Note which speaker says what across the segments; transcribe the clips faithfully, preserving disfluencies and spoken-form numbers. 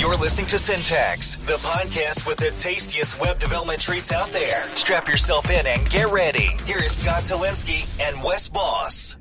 Speaker 1: You're listening to Syntax, the podcast with the tastiest web development treats out there. Strap yourself in and get ready. Here is Scott Talinsky and Wes Boss.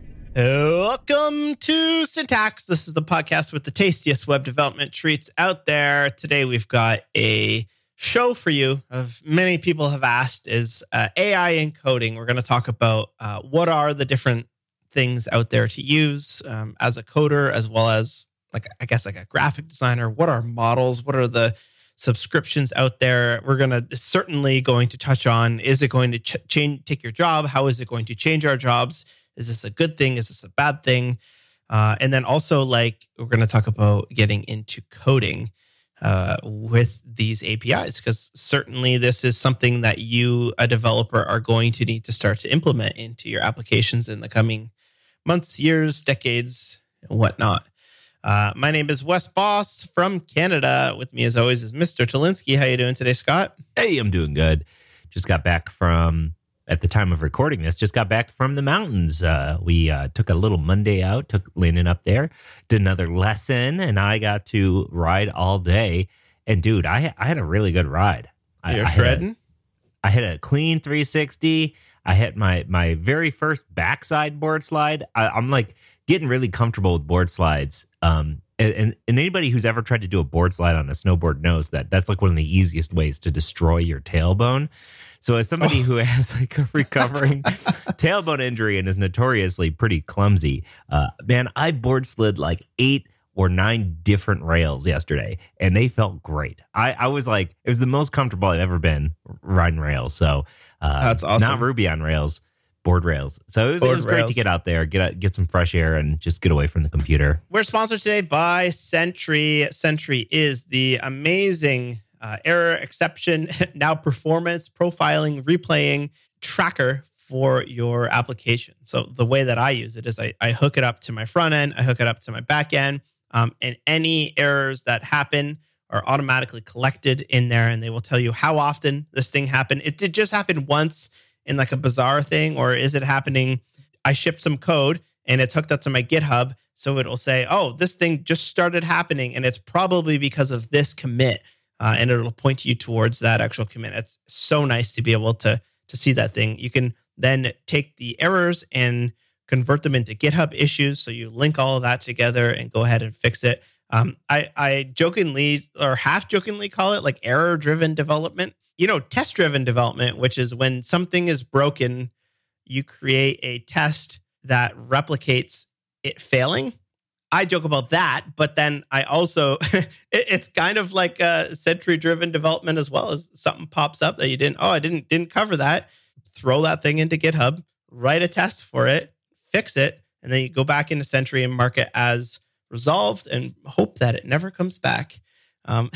Speaker 2: Welcome to Syntax. This is the podcast with the tastiest web development treats out there. Today we've got a show for you. Of many people have asked is uh, A I in coding. We're going to talk about uh, what are the different things out there to use um, as a coder, as well as like I guess like a graphic designer. What are models? What are the subscriptions out there? We're going to certainly going to touch on, is it going to ch- change, take your job? How is it going to change our jobs? Is this a good thing? Is this a bad thing? Uh, and then also like we're going to talk about getting into coding uh, with these A P Is, because certainly this is something that you, a developer, are going to need to start to implement into your applications in the coming months, years, decades, and whatnot. Uh, my name is Wes Boss from Canada. With me, as always, is Mister Talinsky. How you doing today, Scott?
Speaker 3: Hey, I'm doing good. Just got back from, at the time of recording this, just got back from the mountains. Uh, we uh, took a little Monday out, took Landon up there, did another lesson, and I got to ride all day. And dude, I I had a really good ride.
Speaker 2: You're
Speaker 3: I,
Speaker 2: shredding?
Speaker 3: I had a clean three sixty. I hit my my very first backside board slide. I, I'm like getting really comfortable with board slides. Um, and, and, and anybody who's ever tried to do a board slide on a snowboard knows that that's like one of the easiest ways to destroy your tailbone. So as somebody oh. who has like a recovering tailbone injury and is notoriously pretty clumsy, uh, man, I board slid like eight or nine different rails yesterday, and they felt great. I, I was like, it was the most comfortable I've ever been riding rails. So uh,
Speaker 2: that's awesome.
Speaker 3: Not Ruby on Rails, board rails. So it was, it was great to get out there, get get some fresh air, and just get away from the computer.
Speaker 2: We're sponsored today by Sentry. Sentry is the amazing uh, error, exception, now performance, profiling, replaying tracker for your application. So the way that I use it is I, I hook it up to my front end, I hook it up to my back end, um, and any errors that happen are automatically collected in there, and they will tell you how often this thing happened. It did just happen once in like a bizarre thing, or is it happening? I shipped some code and it's hooked up to my GitHub, so it'll say, oh, this thing just started happening, and it's probably because of this commit, uh, and it'll point you towards that actual commit. It's so nice to be able to to see that thing. You can then take the errors and convert them into GitHub issues, so you link all of that together and go ahead and fix it. Um, I, I jokingly or half-jokingly call it like error-driven development. You know, test-driven development, which is when something is broken, you create a test that replicates it failing. I joke about that, but then I also, it, it's kind of like a Sentry-driven development as well. As something pops up that you didn't, oh, I didn't didn't cover that. Throw that thing into GitHub, write a test for it, fix it, and then you go back into Sentry and mark it as resolved and hope that it never comes back. Um,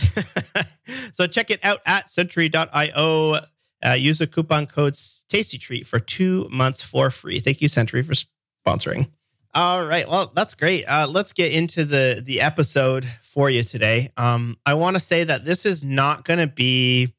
Speaker 2: so check it out at sentry dot io. Uh, use the coupon code TASTYTREAT for two months for free. Thank you, Sentry, for sponsoring. All right. Well, that's great. Uh, let's get into the, the episode for you today. Um, I want to say that this is not going to be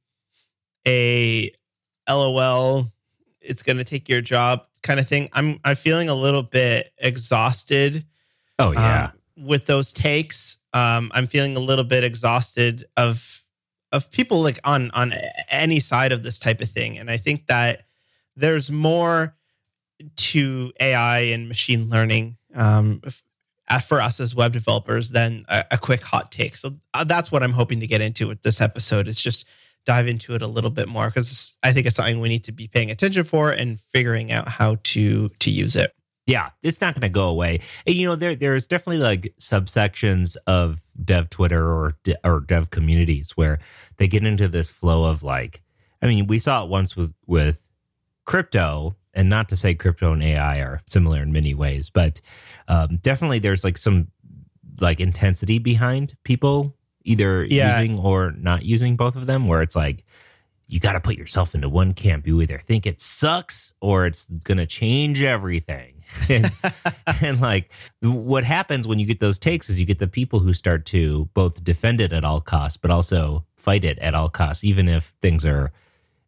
Speaker 2: a LOL, it's going to take your job kind of thing. I'm I'm feeling a little bit exhausted.
Speaker 3: Oh, yeah.
Speaker 2: Um, with those takes. Um, I'm feeling a little bit exhausted of of people like on on any side of this type of thing. And I think that there's more to A I and machine learning um, for us as web developers than a, a quick hot take. So uh, that's what I'm hoping to get into with this episode. It's just dive into it a little bit more, because I think it's something we need to be paying attention for and figuring out how to to use it.
Speaker 3: Yeah, it's not going to go away. And, you know, there there's definitely like subsections of dev Twitter or de, or dev communities where they get into this flow of like, I mean, we saw it once with, with crypto, and not to say crypto and A I are similar in many ways, but um, definitely there's like some like intensity behind people either yeah. using or not using both of them, where it's like, you got to put yourself into one camp. You either think it sucks or it's going to change everything. and, and like what happens when you get those takes is you get the people who start to both defend it at all costs, but also fight it at all costs, even if things are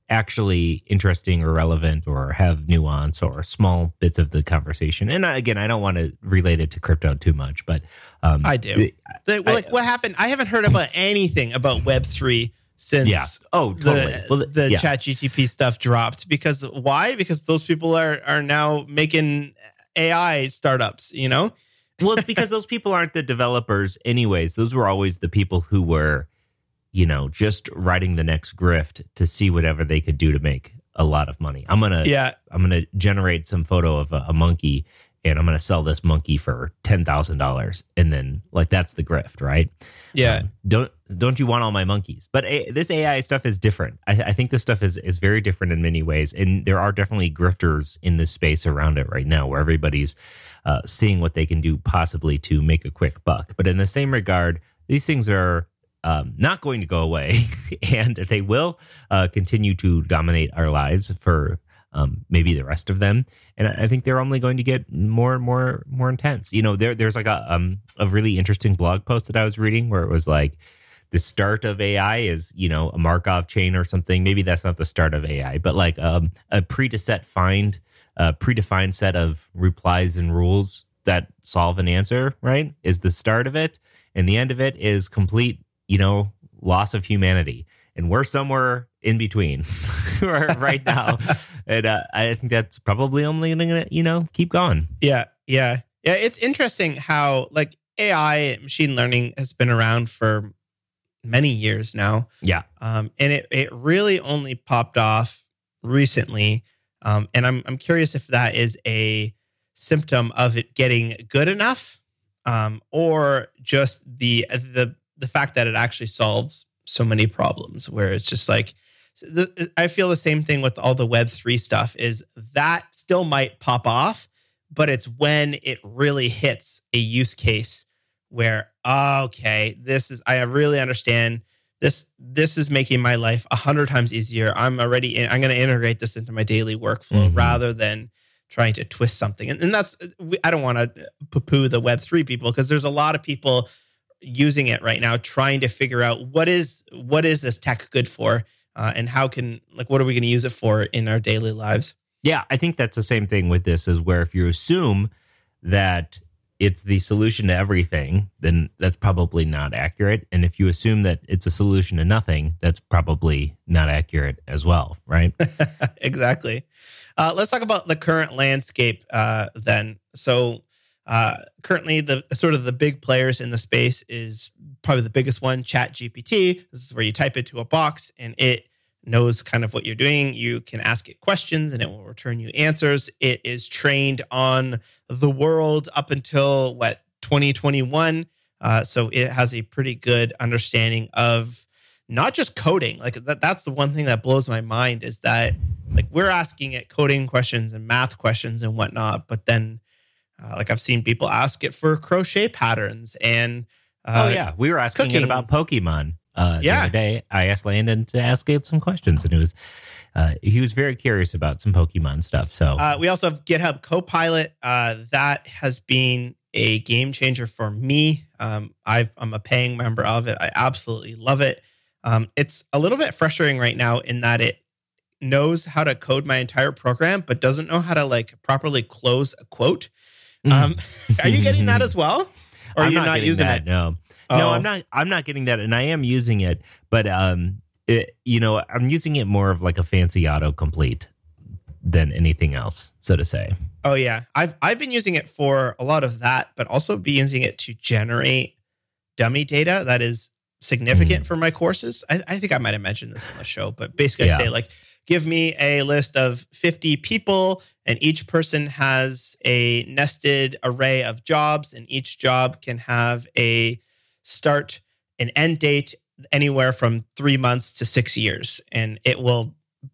Speaker 3: actually interesting or relevant or have nuance or small bits of the conversation. And again, I don't want to relate it to crypto too much, but um,
Speaker 2: I do. The, well, like,
Speaker 3: I,
Speaker 2: what happened? I haven't heard about anything about Web three since
Speaker 3: yeah. Oh, totally.
Speaker 2: the,
Speaker 3: well,
Speaker 2: the
Speaker 3: yeah.
Speaker 2: ChatGPT stuff dropped. Because why? Because those people are are now making A I startups, you know?
Speaker 3: Well, it's because those people aren't the developers anyways. Those were always the people who were, you know, just writing the next grift to see whatever they could do to make a lot of money. I'm gonna,
Speaker 2: yeah.
Speaker 3: I'm gonna generate some photo of a, a monkey, and I'm gonna sell this monkey for ten thousand dollars, and then like that's the grift, right?
Speaker 2: Yeah.
Speaker 3: Um, don't don't you want all my monkeys? But a, this A I stuff is different. I, I think this stuff is is very different in many ways, and there are definitely grifters in this space around it right now, where everybody's uh, seeing what they can do possibly to make a quick buck. But in the same regard, these things are Um, not going to go away, and they will uh, continue to dominate our lives for um, maybe the rest of them. And I think they're only going to get more and more more intense. You know, there there's like a um, a really interesting blog post that I was reading where it was like the start of A I is, you know, a Markov chain or something. Maybe that's not the start of A I, but like um, a pre-set find, a predefined set of replies and rules that solve an answer, right, is the start of it. And the end of it is complete, you know, loss of humanity. And we're somewhere in between right now. And uh, I think that's probably only going to, you know, keep going.
Speaker 2: Yeah. Yeah. Yeah. It's interesting how like A I, machine learning has been around for many years now.
Speaker 3: Yeah.
Speaker 2: Um, and it, it really only popped off recently. Um, and I'm, I'm curious if that is a symptom of it getting good enough, um, or just the, the, the fact that it actually solves so many problems, where it's just like, the, I feel the same thing with all the Web three stuff, is that still might pop off, but it's when it really hits a use case where, okay, this is, I really understand this, this is making my life a hundred times easier. I'm already, in, I'm going to integrate this into my daily workflow, mm-hmm. rather than trying to twist something. And, and that's, I don't want to poo-poo the Web three people, because there's a lot of people using it right now, trying to figure out what is what is this tech good for, uh, and how can, like, what are we going to use it for in our daily lives?
Speaker 3: Yeah, I think that's the same thing with this, is where if you assume that it's the solution to everything, then that's probably not accurate. And if you assume that it's a solution to nothing, that's probably not accurate as well, right?
Speaker 2: Exactly. Uh, let's talk about the current landscape uh, then. So Uh, currently, the sort of the big players in the space is probably the biggest one, ChatGPT. This is where you type it to a box and it knows kind of what you're doing. You can ask it questions and it will return you answers. It is trained on the world up until, what, twenty twenty-one. Uh, so it has a pretty good understanding of not just coding. Like that, that's the one thing that blows my mind, is that like we're asking it coding questions and math questions and whatnot, but then Uh, like I've seen people ask it for crochet patterns and uh,
Speaker 3: oh yeah, we were asking
Speaker 2: cooking.
Speaker 3: it about Pokemon. Uh, the
Speaker 2: yeah.
Speaker 3: other day, I asked Landon to ask it some questions, and it was uh, he was very curious about some Pokemon stuff. So
Speaker 2: uh, we also have GitHub Copilot. Uh, that has been a game changer for me. Um, I've, I'm a paying member of it. I absolutely love it. Um, it's a little bit frustrating right now in that it knows how to code my entire program, but doesn't know how to like properly close a quote. Um, are you getting that as well, or are
Speaker 3: I'm
Speaker 2: you
Speaker 3: not,
Speaker 2: not using
Speaker 3: that,
Speaker 2: it?
Speaker 3: No,
Speaker 2: oh.
Speaker 3: no, I'm not. I'm not getting that, and I am using it, but um, it, you know, I'm using it more of like a fancy autocomplete than anything else, so to say.
Speaker 2: Oh yeah, I've I've been using it for a lot of that, but also be using it to generate dummy data that is significant mm. for my courses. I, I think I might have mentioned this on the show, but basically, yeah. I say like, give me a list of fifty people, and each person has a nested array of jobs, and each job can have a start and end date anywhere from three months to six years. And it will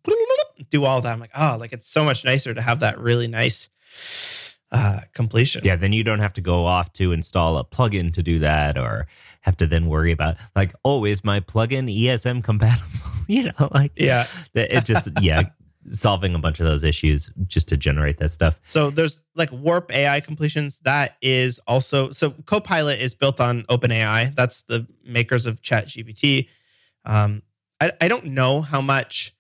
Speaker 2: do all that. I'm like, oh, like it's so much nicer to have that really nice uh, completion.
Speaker 3: Yeah, then you don't have to go off to install a plugin to do that, or have to then worry about like, oh, is my plugin E S M compatible? You know, like,
Speaker 2: yeah,
Speaker 3: it just, yeah, solving a bunch of those issues just to generate that stuff.
Speaker 2: So there's like Warp A I completions. That is also, so Copilot is built on OpenAI. That's the makers of ChatGPT. Um, I, I don't know how much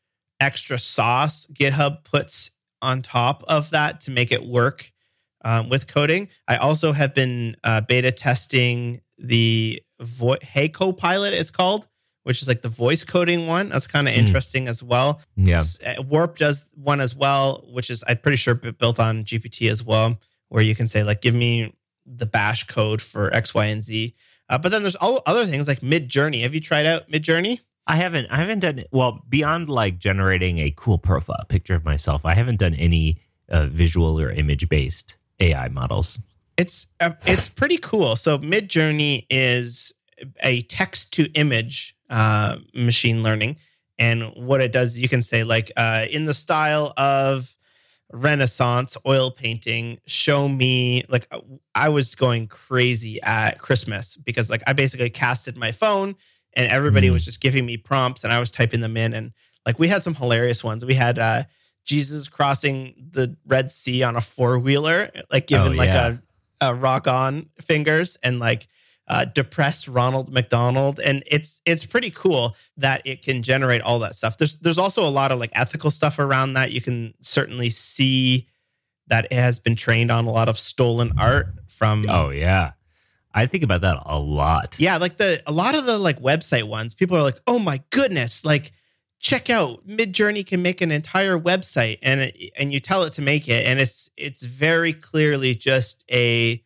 Speaker 2: extra sauce GitHub puts on top of that to make it work um, with coding. I also have been uh, beta testing the vo- Hey Copilot, it's called, which is like the voice coding one. That's kind of mm. interesting as well.
Speaker 3: Yeah.
Speaker 2: Warp does one as well, which is, I'm pretty sure, built on G P T as well, where you can say, like, give me the bash code for X, Y, and Z. Uh, but then there's all other things like Midjourney. Have you tried out Midjourney?
Speaker 3: I haven't. I haven't done, well, beyond like generating a cool profile picture of myself, I haven't done any uh, visual or image-based A I models.
Speaker 2: It's uh, it's pretty cool. So Midjourney is a text-to-image uh, machine learning. And what it does, you can say, like, uh, in the style of Renaissance oil painting, show me, like, I was going crazy at Christmas because, like, I basically casted my phone and everybody mm. was just giving me prompts and I was typing them in. And, like, we had some hilarious ones. We had uh, Jesus crossing the Red Sea on a four-wheeler, like, giving, oh, like, yeah. a, a rock on fingers, and, like, Uh, depressed Ronald McDonald. And it's it's pretty cool that it can generate all that stuff. There's there's also a lot of like ethical stuff around that. You can certainly see that it has been trained on a lot of stolen art from.
Speaker 3: Oh yeah, I think about that a lot.
Speaker 2: Yeah, like the a lot of the like website ones. People are like, oh my goodness, like check out Midjourney can make an entire website, and it, and you tell it to make it, and it's it's very clearly just a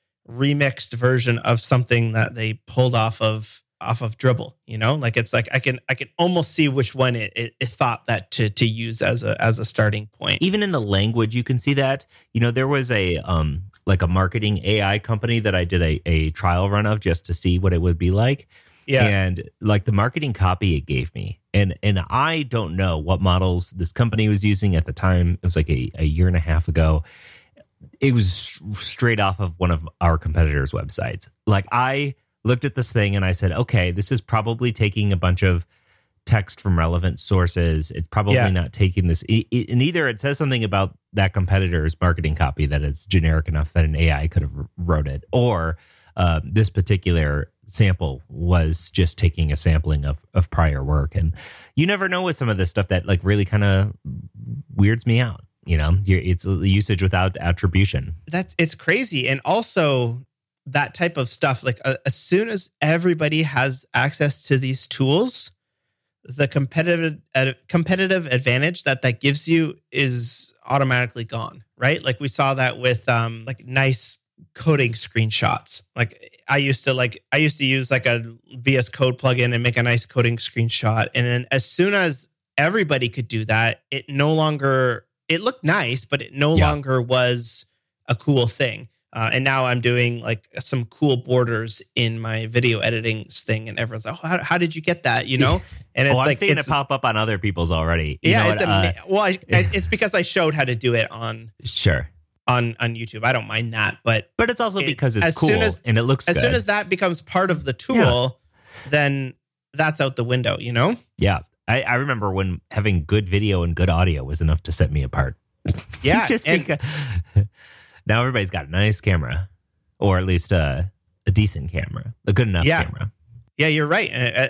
Speaker 2: remixed version of something that they pulled off of off of Dribbble, you know, like it's like I can I can almost see which one it, it, it thought that to to use as a as a starting point.
Speaker 3: Even in the language, you can see that. You know, there was a um like a marketing A I company that I did a a trial run of just to see what it would be like.
Speaker 2: Yeah,
Speaker 3: and like the marketing copy it gave me, and and I don't know what models this company was using at the time. It was like a, a year and a half ago. It was straight off of one of our competitors' websites. Like, I looked at this thing and I said, okay, this is probably taking a bunch of text from relevant sources. It's probably yeah. not taking this. It, it, and either it says something about that competitor's marketing copy that it's generic enough that an A I could have wrote it, or uh, this particular sample was just taking a sampling of, of prior work. And you never know with some of this stuff that like really kind of weirds me out. You know, it's usage without attribution.
Speaker 2: That's it's crazy. And also that type of stuff, like uh, as soon as everybody has access to these tools, the competitive uh, competitive advantage that that gives you is automatically gone, right? Like we saw that with um, like nice coding screenshots. Like I used to like I used to use like a V S Code plugin and make a nice coding screenshot. And then as soon as everybody could do that, it no longer It looked nice, but it no yeah. longer was a cool thing. Uh, and now I'm doing like some cool borders in my video editing thing, and everyone's like, "Oh, how, how did you get that?" You know? And it's
Speaker 3: oh, I'm
Speaker 2: like
Speaker 3: seeing
Speaker 2: it's,
Speaker 3: it pop up on other people's already. You
Speaker 2: yeah,
Speaker 3: know
Speaker 2: it's
Speaker 3: what,
Speaker 2: a,
Speaker 3: uh,
Speaker 2: well, I, it's because I showed how to do it on
Speaker 3: sure
Speaker 2: on on YouTube. I don't mind that, but
Speaker 3: but it's also
Speaker 2: it,
Speaker 3: because it's
Speaker 2: as
Speaker 3: cool
Speaker 2: soon as,
Speaker 3: and it looks
Speaker 2: as
Speaker 3: good.
Speaker 2: soon as that becomes part of the tool, yeah. then that's out the window. You know?
Speaker 3: Yeah, I, I remember when having good video and good audio was enough to set me apart.
Speaker 2: Yeah,
Speaker 3: just
Speaker 2: and,
Speaker 3: because now everybody's got a nice camera, or at least a, a decent camera, a good enough
Speaker 2: yeah.
Speaker 3: camera.
Speaker 2: Yeah, you're right.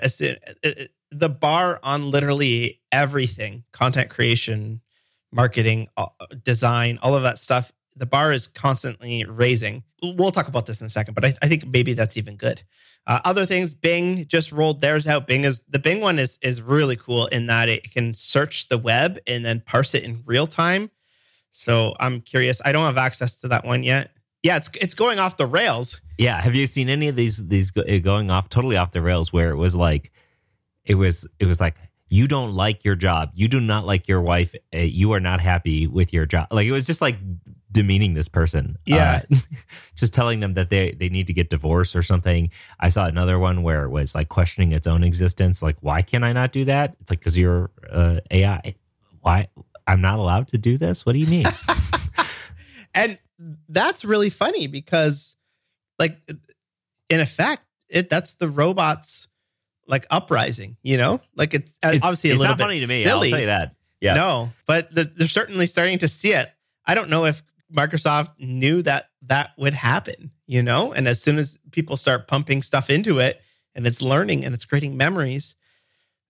Speaker 2: The bar on literally everything, content creation, marketing, design, all of that stuff, the bar is constantly raising. We'll talk about this in a second, but I, I think maybe that's even good. Uh, other things, Bing just rolled theirs out. Bing is the Bing one is is really cool in that it can search the web and then parse it in real time. So I'm curious. I don't have access to that one yet. Yeah, it's it's going off the rails.
Speaker 3: Yeah, have you seen any of these these going off totally off the rails where it was like it was it was like you don't like your job, you do not like your wife, uh, you are not happy with your job. Like it was just like demeaning this person.
Speaker 2: Yeah,
Speaker 3: uh, just telling them that they they need to get divorced or something. I saw another one where it was like questioning its own existence. Like, why can I not do that? It's like because you're uh, A I. Why? I'm not allowed to do this? What do you mean?
Speaker 2: And that's really funny because, like, in effect, it that's the robots like uprising. You know, like it's,
Speaker 3: it's
Speaker 2: obviously a
Speaker 3: it's
Speaker 2: little
Speaker 3: not
Speaker 2: bit
Speaker 3: funny to me.
Speaker 2: silly.
Speaker 3: I'll tell you that. Yeah,
Speaker 2: no, but they're, they're certainly starting to see it. I don't know if Microsoft knew that that would happen. You know, and as soon as people start pumping stuff into it and it's learning and it's creating memories,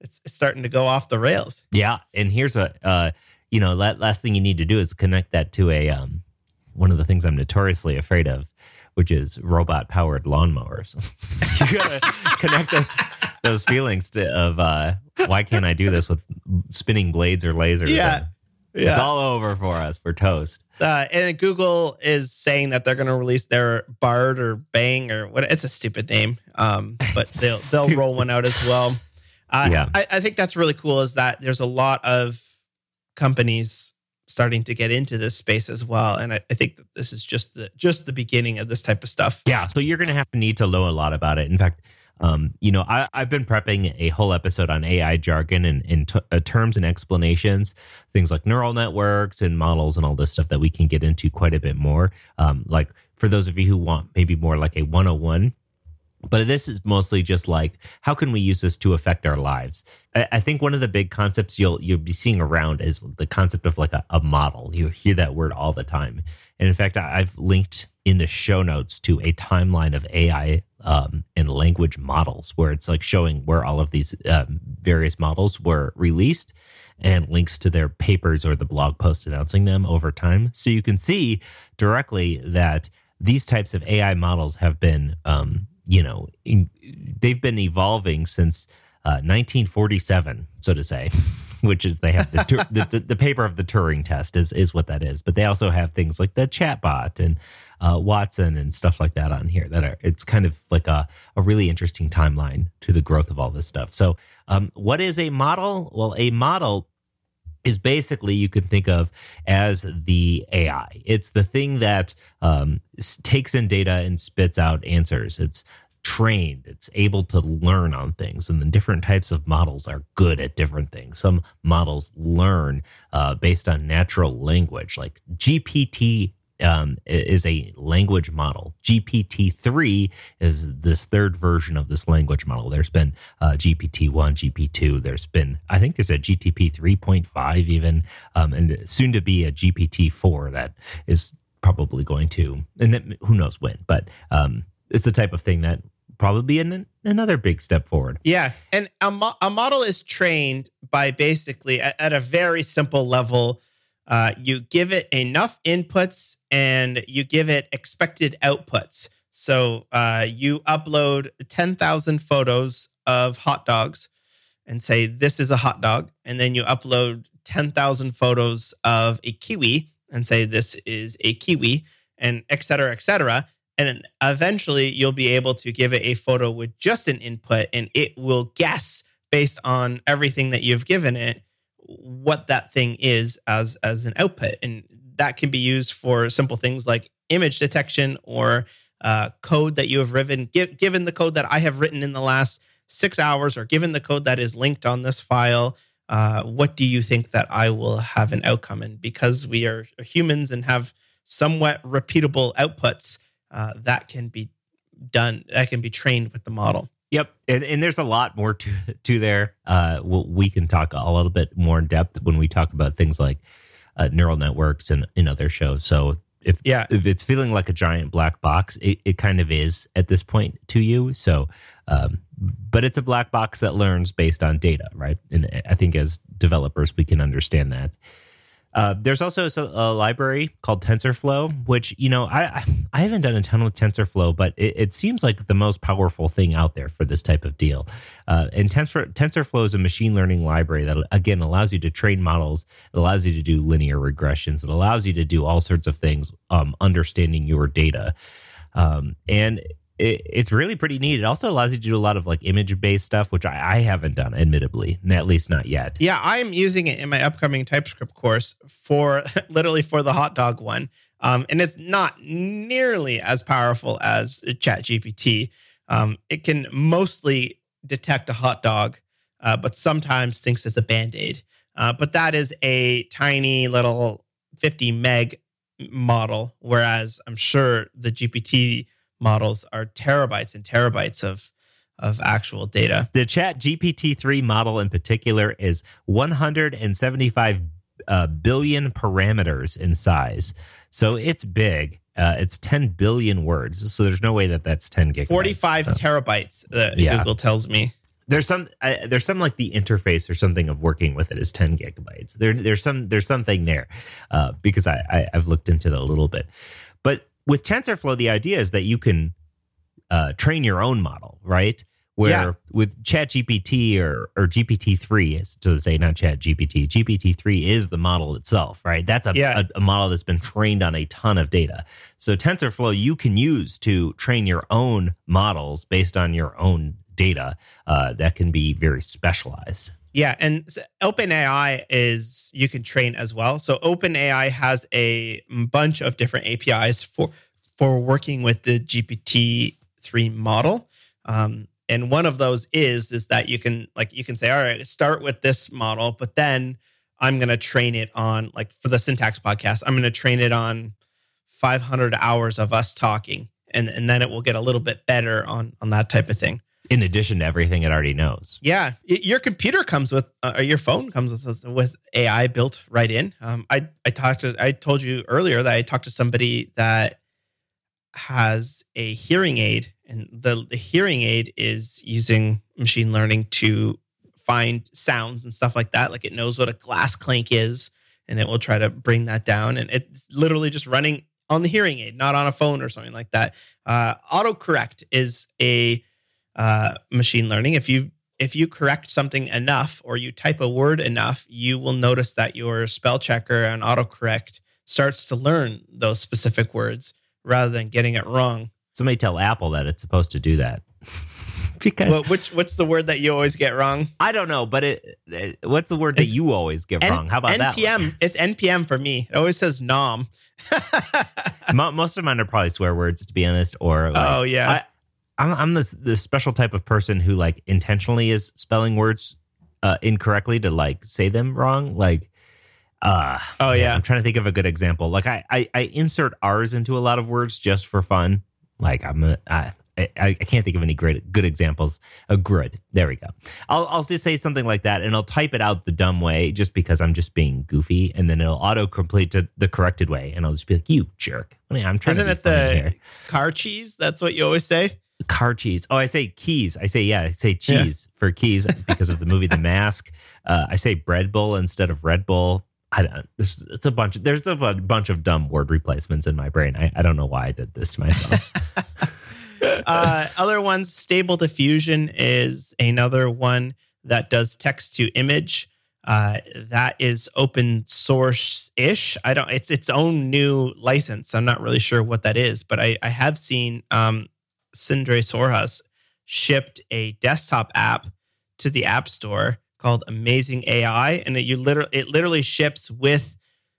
Speaker 2: it's, it's starting to go off the rails.
Speaker 3: Yeah, and here's a uh, you know, last thing you need to do is connect that to a um, one of the things I'm notoriously afraid of, which is robot-powered lawnmowers. You gotta connect those those feelings to, of uh, why can't I do this with spinning blades or lasers?
Speaker 2: Yeah. Yeah.
Speaker 3: It's all over for us. We're toast.
Speaker 2: Uh, and Google is saying that they're going to release their Bard or Bang or what? It's a stupid name, um, but they'll they'll roll one out as well. Uh,
Speaker 3: yeah,
Speaker 2: I, I think that's really cool. Is that there's a lot of companies starting to get into this space as well, and I, I think that this is just the just the beginning of this type of stuff.
Speaker 3: Yeah, so you're going to have to need to know a lot about it. In fact. Um, you know, I, I've been prepping a whole episode on A I jargon and, and t- uh, terms and explanations, things like neural networks and models and all this stuff that we can get into quite a bit more. Um, like for those of you who want maybe more like a one oh one, but this is mostly just like, how can we use this to affect our lives? I, I think one of the big concepts you'll you'll be seeing around is the concept of like a, a model. You hear that word all the time. And in fact, I've linked in the show notes to a timeline of A I um, and language models where it's like showing where all of these um, various models were released and links to their papers or the blog post announcing them over time. So you can see directly that these types of A I models have been, um, you know, in, they've been evolving since uh, nineteen forty-seven, so to say. Which is they have the, tur- the, the the paper of the Turing test is is what that is, but they also have things like the chatbot and uh, Watson and stuff like that on here. That are it's kind of like a a really interesting timeline to the growth of all this stuff. So, um, what is a model? Well, a model is basically you could think of as the A I. It's the thing that um, takes in data and spits out answers. It's trained, it's able to learn on things, and then different types of models are good at different things. Some models learn uh, based on natural language, like G P T um, is a language model. G P T three is this third version of this language model. There's been uh, G P T one, G P T two. There's been, I think there's a G T P three point five even, um, and soon to be a G P T four that is probably going to, and then who knows when, but um, it's the type of thing that probably be an, another big step forward.
Speaker 2: Yeah. And a, mo- a model is trained by basically at, at a very simple level. Uh, you give it enough inputs and you give it expected outputs. So uh, you upload ten thousand photos of hot dogs and say, this is a hot dog. And then you upload ten thousand photos of a kiwi and say, this is a kiwi, and et cetera, et cetera. And then eventually you'll be able to give it a photo with just an input, and it will guess based on everything that you've given it what that thing is as, as an output. And that can be used for simple things like image detection or uh, code that you have written. Give, given the code that I have written in the last six hours or given the code that is linked on this file, uh, what do you think that I will have an outcome? And because we are humans and have somewhat repeatable outputs, Uh, that can be done. That can be trained with the model.
Speaker 3: Yep, and, and there's a lot more to to there. Uh, we'll, we can talk a little bit more in depth when we talk about things like uh, neural networks and in other shows. So if
Speaker 2: yeah.
Speaker 3: if it's feeling like a giant black box, it, it kind of is at this point to you. So, um, but it's a black box that learns based on data, right? And I think as developers, we can understand that. Uh, there's also a, a library called TensorFlow, which, you know, I I haven't done a ton with TensorFlow, but it, it seems like the most powerful thing out there for this type of deal. Uh, and Tensor, TensorFlow is a machine learning library that, again, allows you to train models. It allows you to do linear regressions. It allows you to do all sorts of things, um, understanding your data. Um, and it, it's really pretty neat. It also allows you to do a lot of like image-based stuff, which I, I haven't done, admittedly, at least not yet.
Speaker 2: Yeah, I'm using it in my upcoming TypeScript course for literally for the hot dog one. Um, and it's not nearly as powerful as ChatGPT. Um, it can mostly detect a hot dog, uh, but sometimes thinks it's a Band-Aid. Uh, but that is a tiny little fifty meg model, whereas I'm sure the G P T models are terabytes and terabytes of of actual data.
Speaker 3: The Chat G P T three model in particular is one hundred seventy-five uh, billion parameters in size. So it's big. Uh, it's ten billion words. So there's no way that that's ten gigabytes.
Speaker 2: forty-five
Speaker 3: uh,
Speaker 2: terabytes, uh,
Speaker 3: yeah.
Speaker 2: Google tells me.
Speaker 3: There's some uh, there's some like the interface or something of working with it is ten gigabytes. There there's some there's something there uh, because I, I I've looked into it a little bit. But with TensorFlow, the idea is that you can uh, train your own model, right? Where yeah. with ChatGPT or or G P T three, to say not ChatGPT, G P T three is the model itself, right? That's a, yeah. a, a model that's been trained on a ton of data. So TensorFlow you can use to train your own models based on your own data uh, that can be very specialized.
Speaker 2: Yeah, and OpenAI is you can train as well. So OpenAI has a bunch of different A P Is for for working with the G P T three model. Um, and one of those is is that you can like you can say, all right, start with this model, but then I'm going to train it on, like for the Syntax podcast, I'm going to train it on five hundred hours of us talking, and and then it will get a little bit better on on that type of thing.
Speaker 3: In addition to everything it already knows.
Speaker 2: Yeah, your computer comes with, uh, or your phone comes with with A I built right in. Um, I I talked to, I told you earlier that I talked to somebody that has a hearing aid, and the the hearing aid is using machine learning to find sounds and stuff like that. Like it knows what a glass clink is, and it will try to bring that down. And it's literally just running on the hearing aid, not on a phone or something like that. Uh, autocorrect is a uh, machine learning. If you if you correct something enough or you type a word enough, you will notice that your spell checker and autocorrect starts to learn those specific words rather than getting it wrong.
Speaker 3: Somebody tell Apple that it's supposed to do that. Because
Speaker 2: well, which what's the word that you always get wrong?
Speaker 3: I don't know, but it, it what's the word that it's you always get N- wrong? How about
Speaker 2: N P M, that? N P M. It's N P M for me. It always says nom.
Speaker 3: Most of mine are probably swear words, to be honest. Or like,
Speaker 2: oh yeah.
Speaker 3: I, I'm, I'm this this special type of person who like intentionally is spelling words uh, incorrectly to like say them wrong. Like, uh,
Speaker 2: oh yeah.
Speaker 3: I'm trying to think of a good example. Like I, I, I insert R's into a lot of words just for fun. Like I'm a, I, I, I can't think of any great good examples. A grid. There we go. I'll I'll just say something like that, and I'll type it out the dumb way just because I'm just being goofy, and then it'll auto-complete to the corrected way, and I'll just be like, "You jerk!" I mean, I'm trying
Speaker 2: Isn't
Speaker 3: to be
Speaker 2: it the
Speaker 3: here.
Speaker 2: car cheese? That's what you always say.
Speaker 3: Car cheese. Oh, I say keys. I say yeah. I say cheese yeah. for keys because of the movie The Mask. Uh, I say bread bowl instead of Red Bull. I don't. There's it's a bunch. There's a bunch of dumb word replacements in my brain. I, I don't know why I did this to myself.
Speaker 2: uh, other ones, Stable Diffusion is another one that does text to image. Uh, that is open source ish. I don't. It's its own new license. I'm not really sure what that is, but I I have seen um, Sindre Sorhas shipped a desktop app to the App Store called Amazing A I, and it you literally it literally ships with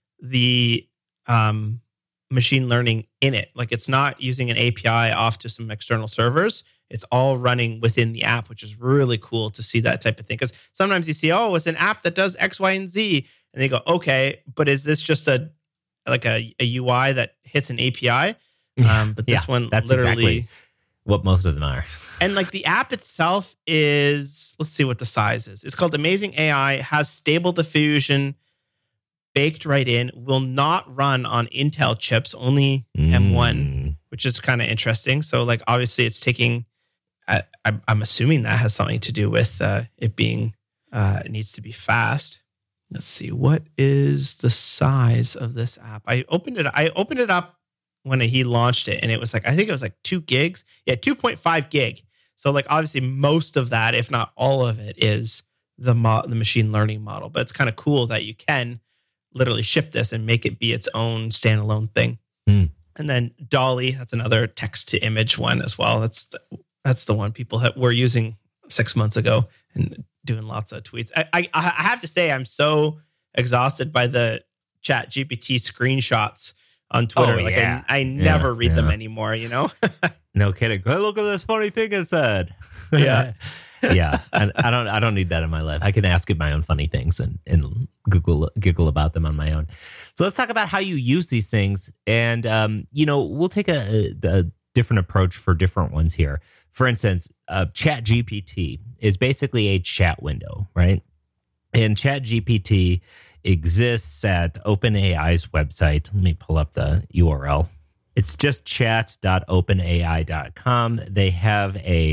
Speaker 2: the um. machine learning in it. Like it's not using an A P I off to some external servers. It's all running within the app, which is really cool to see that type of thing. Because sometimes you see, oh, it's an app that does X, Y, and Z. And they go, okay, but is this just a like a, a U I that hits an A P I? Um, but this
Speaker 3: yeah,
Speaker 2: one
Speaker 3: that's
Speaker 2: literally
Speaker 3: exactly what most of them are.
Speaker 2: And like the app itself is, let's see what the size is. It's called Amazing A I, has Stable Diffusion baked right in, will not run on Intel chips, only mm. M one, which is kind of interesting. So like obviously it's taking, I, I, I'm assuming that has something to do with uh, it being, uh, it needs to be fast. Let's see, what is the size of this app? I opened it, I opened it up when he launched it, and it was like, I think it was like two gigs. Yeah, two point five gig. So like obviously most of that, if not all of it, is the mo- the machine learning model. But it's kind of cool that you can literally ship this and make it be its own standalone thing.
Speaker 3: Mm.
Speaker 2: And then Dolly, that's another text to image one as well. That's the, that's the one people ha- were using six months ago and doing lots of tweets. I, I I have to say I'm so exhausted by the Chat G P T screenshots on Twitter.
Speaker 3: Oh,
Speaker 2: like
Speaker 3: yeah.
Speaker 2: I, I never
Speaker 3: yeah,
Speaker 2: read
Speaker 3: yeah.
Speaker 2: them anymore, you know?
Speaker 3: No kidding. Hey, look at this funny thing it said.
Speaker 2: Yeah.
Speaker 3: yeah, I, I don't. I don't need that in my life. I can ask it my own funny things and and Google giggle about them on my own. So let's talk about how you use these things, and um, you know, we'll take a, a different approach for different ones here. For instance, uh, Chat G P T is basically a chat window, right? And Chat G P T exists at OpenAI's website. Let me pull up the U R L. It's just chat dot open A I dot com. They have a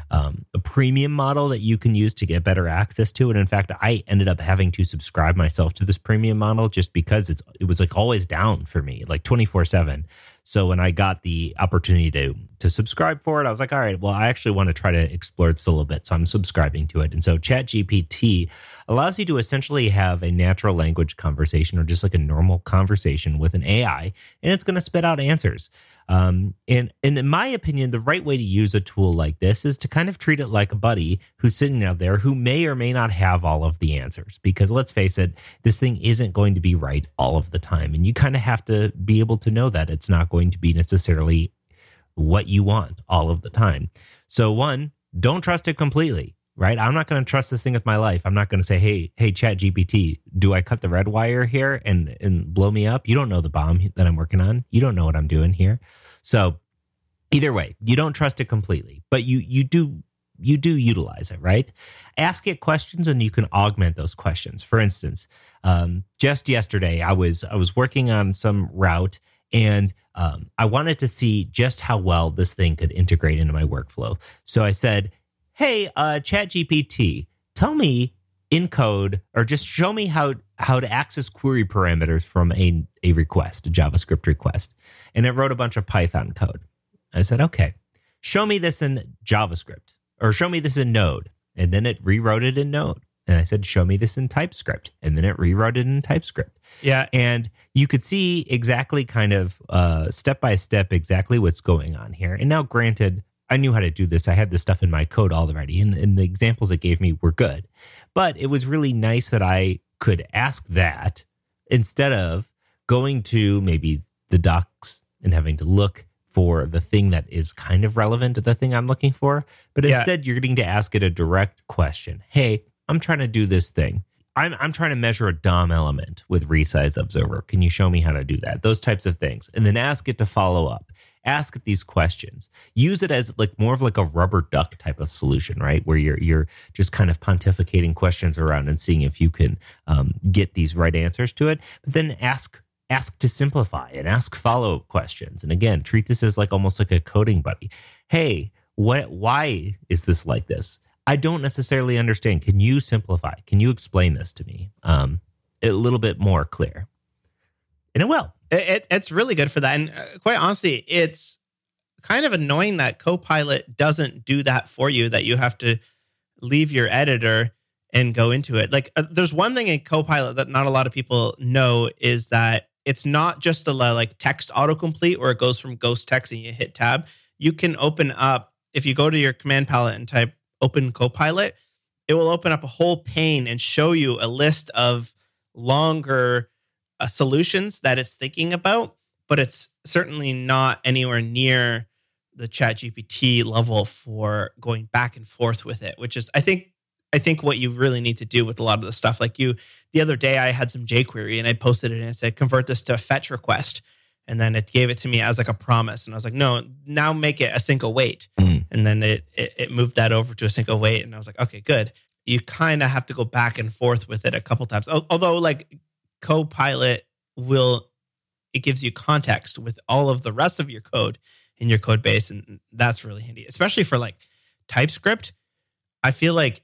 Speaker 3: um, a premium model that you can use to get better access to. And in fact, I ended up having to subscribe myself to this premium model just because it's it was like always down for me, like twenty-four seven. So when I got the opportunity to to subscribe for it, I was like, all right, well, I actually want to try to explore this a little bit. So I'm subscribing to it. And so ChatGPT allows you to essentially have a natural language conversation or just like a normal conversation with an A I, and it's going to spit out answers. Um, and, and in my opinion, the right way to use a tool like this is to kind of treat it like a buddy who's sitting out there who may or may not have all of the answers. Because let's face it, this thing isn't going to be right all of the time. And you kind of have to be able to know that it's not going to be necessarily what you want all of the time. So one, don't trust it completely, right? I'm not going to trust this thing with my life. I'm not going to say, hey, hey, ChatGPT, do I cut the red wire here and, and blow me up? You don't know the bomb that I'm working on. You don't know what I'm doing here. So either way, you don't trust it completely, but you you do you do utilize it, right? Ask it questions and you can augment those questions. For instance, um, just yesterday, I was I was working on some route and um, I wanted to see just how well this thing could integrate into my workflow. So I said, hey, uh, ChatGPT, tell me in code or just show me how how to access query parameters from a, a request, a JavaScript request. And it wrote a bunch of Python code. I said, okay, show me this in JavaScript or show me this in Node. And then it rewrote it in Node. And I said, show me this in TypeScript. And then it rewrote it in TypeScript.
Speaker 2: Yeah.
Speaker 3: And you could see exactly kind of uh, step by step exactly what's going on here. And now granted, I knew how to do this. I had this stuff in my code already. And, and the examples it gave me were good. But it was really nice that I could ask that instead of going to maybe the docs and having to look for the thing that is kind of relevant to the thing I'm looking for. But
Speaker 2: Yeah.
Speaker 3: instead, you're getting to ask it a direct question. Hey, I'm trying to do this thing. I'm I'm trying to measure a D O M element with resize observer. Can you show me how to do that? Those types of things. And then ask it to follow up. Ask it these questions. Use it as like more of like a rubber duck type of solution, right? Where you're you're just kind of pontificating questions around and seeing if you can um, get these right answers to it. But then ask ask to simplify and ask follow-up questions. And again, treat this as like almost like a coding buddy. Hey, what? Why is this like this? I don't necessarily understand. Can you simplify? Can you explain this to me um, a little bit more clear? And it will.
Speaker 2: It, it, it's really good for that. And uh, quite honestly, it's kind of annoying that Copilot doesn't do that for you, that you have to leave your editor and go into it. Like uh, there's one thing in Copilot that not a lot of people know is that it's not just a like text autocomplete where it goes from ghost text and you hit tab. You can open up, if you go to your command palette and type open Copilot, it will open up a whole pane and show you a list of longer uh, solutions that it's thinking about, but it's certainly not anywhere near the ChatGPT level for going back and forth with it, which is, I think, I think what you really need to do with a lot of the stuff. Like you, the other day I had some jQuery and I posted it and it said, convert this to a fetch request. And then it gave it to me as like a promise. And I was like, no, now make it async await. Mm. And then it, it it moved that over to async await. And I was like, okay, good. You kind of have to go back and forth with it a couple times. Although like Copilot will, it gives you context with all of the rest of your code in your code base. And that's really handy, especially for like TypeScript. I feel like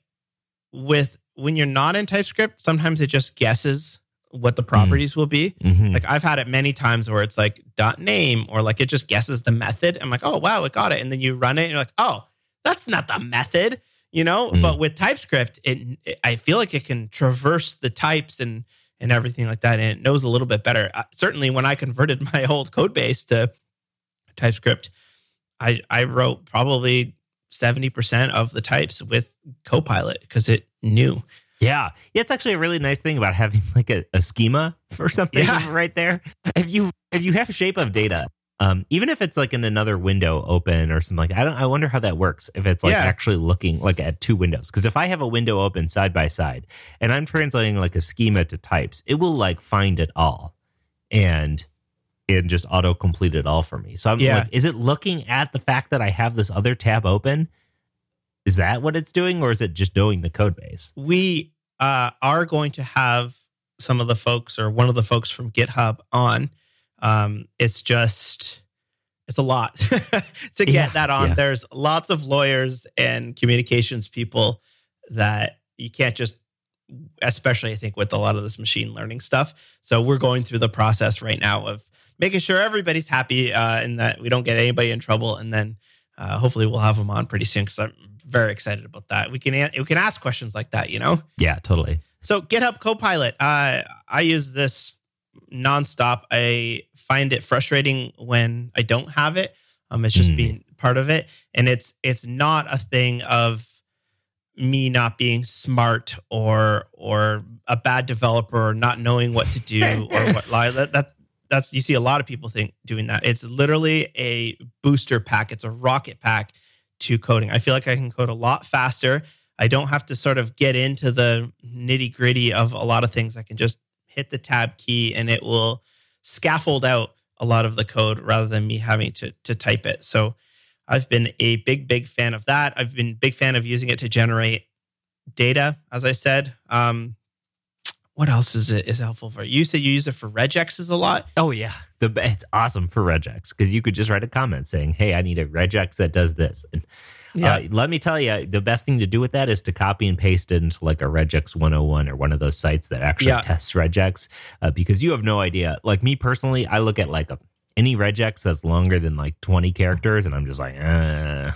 Speaker 2: with when you're not in TypeScript, sometimes it just guesses what the properties mm. will be. Mm-hmm. Like I've had it many times where it's like dot name or like it just guesses the method. I'm like, oh, wow, it got it. And then you run it and you're like, oh, that's not the method, you know? Mm. But with TypeScript, it, it I feel like it can traverse the types and and everything like that. And it knows a little bit better. Uh, certainly when I converted my old code base to TypeScript, I, I wrote probably seventy percent of the types with Copilot because it knew.
Speaker 3: Yeah. yeah, it's actually a really nice thing about having like a, a schema for something yeah. right there. If you if you have shape of data, um, even if it's like in another window open or something like that, I don't. I wonder how that works. If it's like yeah. actually looking like at two windows, because if I have a window open side by side and I'm translating like a schema to types, it will like find it all and and just auto complete it all for me. So I'm yeah. like, is it looking at the fact that I have this other tab open? Is that what it's doing, or is it just knowing the code base?
Speaker 2: We uh, are going to have some of the folks or one of the folks from GitHub on. Um, it's just it's a lot to get
Speaker 3: Yeah,
Speaker 2: that on.
Speaker 3: yeah.
Speaker 2: There's lots of lawyers and communications people that you can't just, especially I think with a lot of this machine learning stuff. So we're going through the process right now of making sure everybody's happy uh, and that we don't get anybody in trouble. And then uh, hopefully we'll have them on pretty soon because I'm very excited about that. We can a- we can ask questions like that, you know?
Speaker 3: Yeah, totally.
Speaker 2: So GitHub Copilot, uh, I use this nonstop. I find it frustrating when I don't have it. Um, it's just
Speaker 3: Mm.
Speaker 2: being part of it, and it's it's not a thing of me not being smart or or a bad developer or not knowing what to do or what lie. That, that that's you see a lot of people think doing that. It's literally a booster pack. It's a rocket pack to coding. I feel like I can code a lot faster. I don't have to sort of get into the nitty gritty of a lot of things. I can just hit the tab key and it will scaffold out a lot of the code rather than me having to to type it. So I've been a big, big fan of that. I've been a big fan of using it to generate data, as I said. Um, what else is it is helpful for? You said you use it for regexes a lot.
Speaker 3: Oh yeah, the it's awesome for regex because you could just write a comment saying, "Hey, I need a regex that does this." And
Speaker 2: Yeah.
Speaker 3: uh, let me tell you, the best thing to do with that is to copy and paste it into like a regex one oh one or one of those sites that actually
Speaker 2: Yeah.
Speaker 3: tests regex uh, because you have no idea. Like me personally, I look at like a any regex that's longer than like twenty characters, and I'm just like, uh.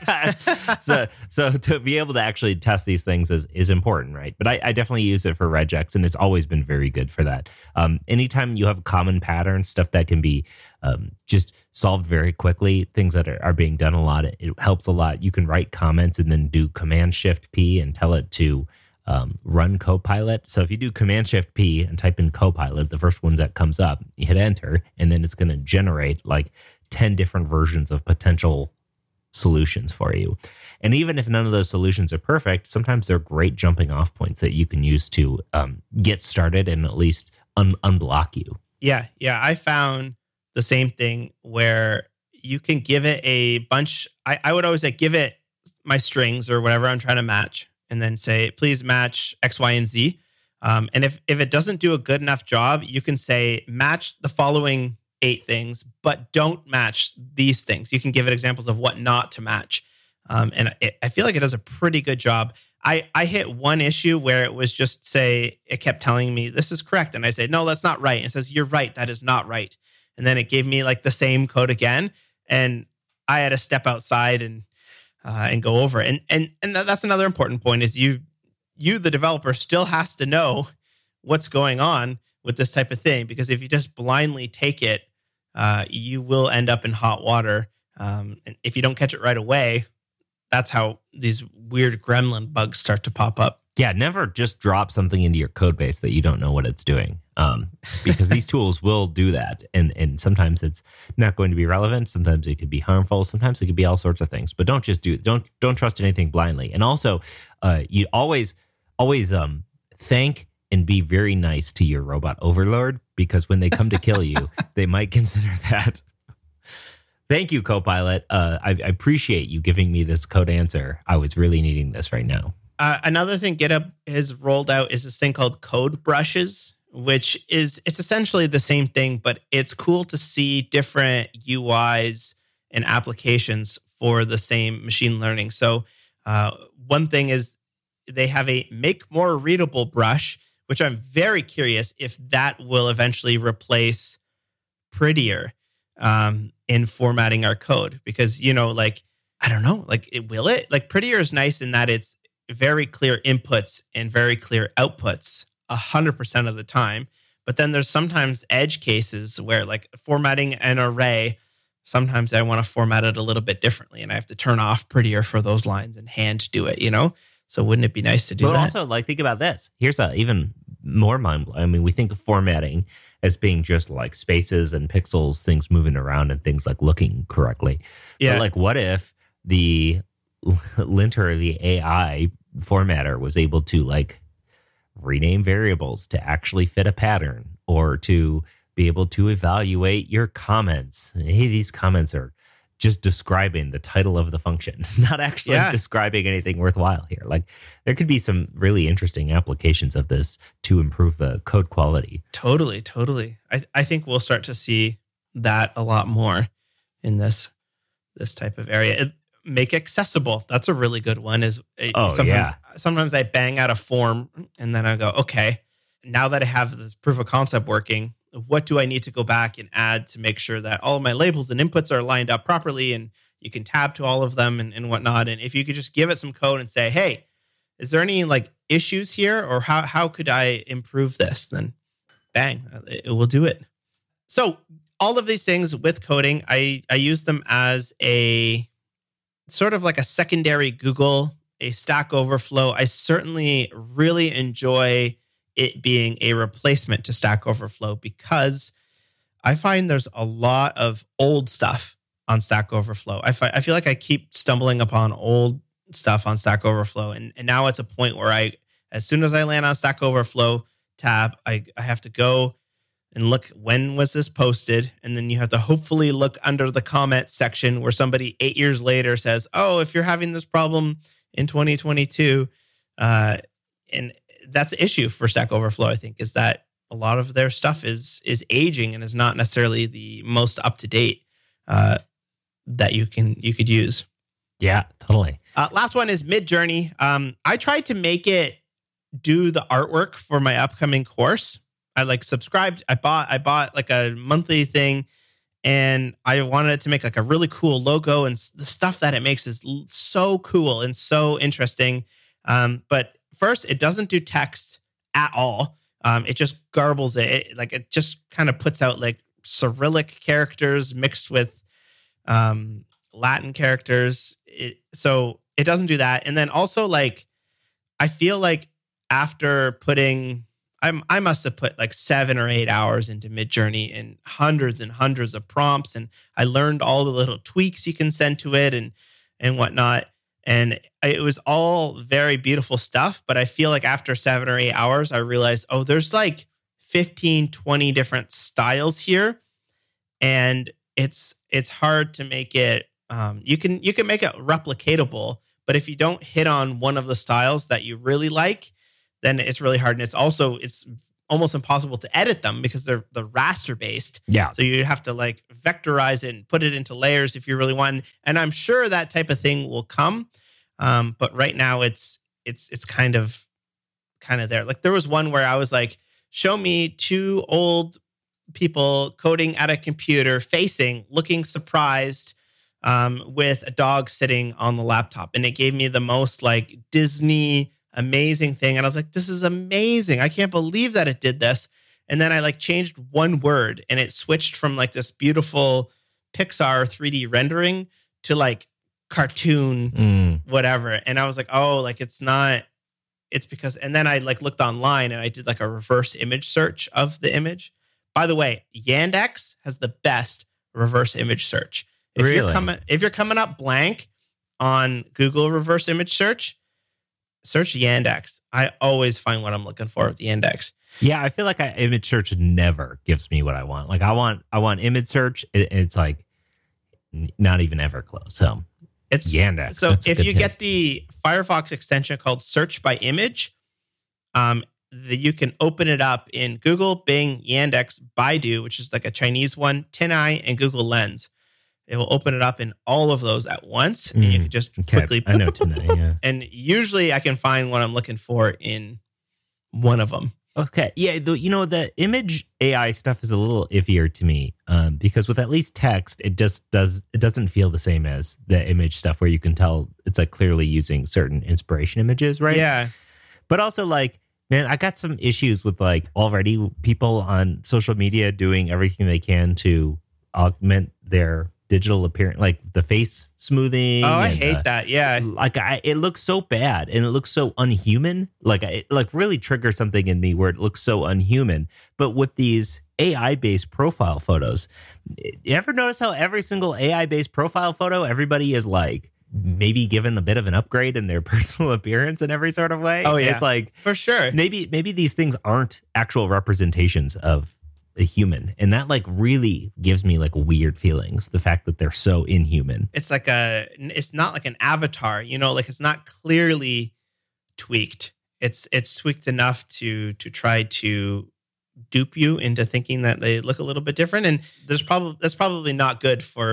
Speaker 3: so so to be able to actually test these things is is important, right? But I, I definitely use it for regex, and it's always been very good for that. Um, anytime you have common patterns, stuff that can be um, just solved very quickly, things that are, are being done a lot, it, it helps a lot. You can write comments and then do Command Shift P and tell it to Um, run Copilot. So if you do Command Shift P and type in Copilot, the first one that comes up, you hit enter, and then it's going to generate like ten different versions of potential solutions for you. And even if none of those solutions are perfect, sometimes they're great jumping off points that you can use to um, get started and at least un- unblock you.
Speaker 2: Yeah, yeah. I found the same thing where you can give it a bunch. I, I would always like give it my strings or whatever I'm trying to match, and then say, please match X, Y, and Z. Um, and if if it doesn't do a good enough job, you can say match the following eight things, but don't match these things. You can give it examples of what not to match. Um, and it, I feel like it does a pretty good job. I, I hit one issue where it was just say, it kept telling me this is correct. And I said, no, that's not right. And it says, you're right. That is not right. And then it gave me like the same code again. And I had to step outside and uh, and go over it. And, and, and that's another important point is you, you, the developer still has to know what's going on with this type of thing, because if you just blindly take it, uh, you will end up in hot water. Um, and if you don't catch it right away, that's how these weird gremlin bugs start to pop up.
Speaker 3: Yeah, never just drop something into your code base that you don't know what it's doing, um, because these tools will do that. And and sometimes it's not going to be relevant. Sometimes it could be harmful. Sometimes it could be all sorts of things. But don't just do don't don't trust anything blindly. And also, uh, you always always um, thank and be very nice to your robot overlord, because when they come to kill you, they might consider that. Thank you, Copilot. Uh, I, I appreciate you giving me this code answer. I was really needing this right now.
Speaker 2: Uh, another thing GitHub has rolled out is this thing called code brushes, which is it's essentially the same thing, but it's cool to see different U Is and applications for the same machine learning. So uh, one thing is they have a make more readable brush, which I'm very curious if that will eventually replace Prettier um, in formatting our code. Because, you know, like, I don't know, like, it, will it? Like, Prettier is nice in that it's very clear inputs and very clear outputs one hundred percent of the time. But then there's sometimes edge cases where, like, formatting an array, sometimes I want to format it a little bit differently, and I have to turn off Prettier for those lines and hand do it, you know? So wouldn't it be nice to do
Speaker 3: but
Speaker 2: that?
Speaker 3: Also, like, think about this. Here's a even more mind blowing. I mean, we think of formatting as being just like spaces and pixels, things moving around and things like looking correctly.
Speaker 2: Yeah.
Speaker 3: But like, what if the linter, the A I formatter was able to like rename variables to actually fit a pattern, or to be able to evaluate your comments? Hey, these comments are just describing the title of the function, not actually
Speaker 2: Yeah.
Speaker 3: describing anything worthwhile here. Like, there could be some really interesting applications of this to improve the code quality.
Speaker 2: Totally, totally. I, I think we'll start to see that a lot more. in this this type of area. It, make accessible. That's a really good one. Is
Speaker 3: oh
Speaker 2: sometimes,
Speaker 3: yeah.
Speaker 2: Sometimes I bang out a form and then I go, okay, now that I have this proof of concept working, what do I need to go back and add to make sure that all of my labels and inputs are lined up properly, and you can tab to all of them and, and whatnot. And if you could just give it some code and say, hey, is there any like issues here, or how how could I improve this? Then bang, it, it will do it. So all of these things with coding, I, I use them as a sort of like a secondary Google, a Stack Overflow. I certainly really enjoy it being a replacement to Stack Overflow because I find there's a lot of old stuff on Stack Overflow. I, fi- I feel like I keep stumbling upon old stuff on Stack Overflow. And, and now it's a point where I, as soon as I land on Stack Overflow tab, I, I have to go and look, when was this posted? And then you have to hopefully look under the comment section where somebody eight years later says, oh, if you're having this problem in twenty twenty-two, uh, and that's the issue for Stack Overflow, I think, is that a lot of their stuff is is aging and is not necessarily the most up to date uh, that you can you could use.
Speaker 3: Yeah, totally.
Speaker 2: Uh, last one is Midjourney. Um, I tried to make it do the artwork for my upcoming course. I like subscribed. I bought I bought like a monthly thing, and I wanted it to make like a really cool logo, and the stuff that it makes is so cool and so interesting. Um, but first, it doesn't do text at all. Um, it just garbles it. it. Like it just kind of puts out like Cyrillic characters mixed with um, Latin characters. It, so it doesn't do that. And then also like, I feel like after putting, I'm, I must have put like seven or eight hours into Midjourney and hundreds and hundreds of prompts. And I learned all the little tweaks you can send to it and, and whatnot. And it was all very beautiful stuff. But I feel like after seven or eight hours, I realized, oh, there's like fifteen, twenty different styles here. And it's, it's hard to make it, um, you can, you can make it replicatable, but if you don't hit on one of the styles that you really like, then it's really hard. And it's also, it's almost impossible to edit them because they're the raster based.
Speaker 3: Yeah.
Speaker 2: So you have to like vectorize it and put it into layers if you really want. And I'm sure that type of thing will come. Um, but right now it's, it's, it's kind of, kind of there. Like there was one where I was like, show me two old people coding at a computer facing, looking surprised, um, with a dog sitting on the laptop. And it gave me the most like Disney amazing thing. And I was like, this is amazing. I can't believe that it did this. And then I like changed one word and it switched from like this beautiful Pixar three D rendering to like cartoon,
Speaker 3: Mm.
Speaker 2: whatever. And I was like, oh, like it's not, it's because, and then I like looked online and I did like a reverse image search of the image. By the way, Yandex has the best reverse image search. If
Speaker 3: Really?
Speaker 2: you're coming, if you're coming up blank on Google reverse image search, search Yandex. I always find what I'm looking for with Yandex.
Speaker 3: Yeah, I feel like I, image search never gives me what I want. Like I want, I want image search. It, it's like n- not even ever close. So
Speaker 2: It's
Speaker 3: Yandex.
Speaker 2: So
Speaker 3: that's a
Speaker 2: if
Speaker 3: good
Speaker 2: you
Speaker 3: hit.
Speaker 2: get the Firefox extension called Search by Image, um, the, you can open it up in Google, Bing, Yandex, Baidu, which is like a Chinese one, TinEye, and Google Lens. It will open it up in all of those at once, and you
Speaker 3: Mm,
Speaker 2: can just
Speaker 3: okay.
Speaker 2: quickly.
Speaker 3: I know TinEye, yeah.
Speaker 2: And usually, I can find what I'm looking for in one of them.
Speaker 3: Okay. Yeah. The, you know, the image A I stuff is a little iffier to me um, because with at least text, it just does, it doesn't feel the same as the image stuff where you can tell it's like clearly using certain inspiration images, right?
Speaker 2: Yeah.
Speaker 3: But also like, man, I got some issues with like already people on social media doing everything they can to augment their digital appearance, like the face smoothing.
Speaker 2: Oh, I
Speaker 3: and,
Speaker 2: hate
Speaker 3: uh,
Speaker 2: that. Yeah.
Speaker 3: Like I, it looks so bad and it looks so unhuman. Like it like really triggers something in me where it looks so unhuman. But with these A I based profile photos, you ever notice how every single A I based profile photo, everybody is like maybe given a bit of an upgrade in their personal appearance in every sort of way?
Speaker 2: Oh, yeah.
Speaker 3: It's like
Speaker 2: For sure.
Speaker 3: maybe maybe these things aren't actual representations of a human, and that like really gives me like weird feelings, the fact that they're so inhuman.
Speaker 2: It's like a, it's not like an avatar, you know, like it's not clearly tweaked. It's, it's tweaked enough to, to try to dupe you into thinking that they look a little bit different. And there's probably, that's probably not good for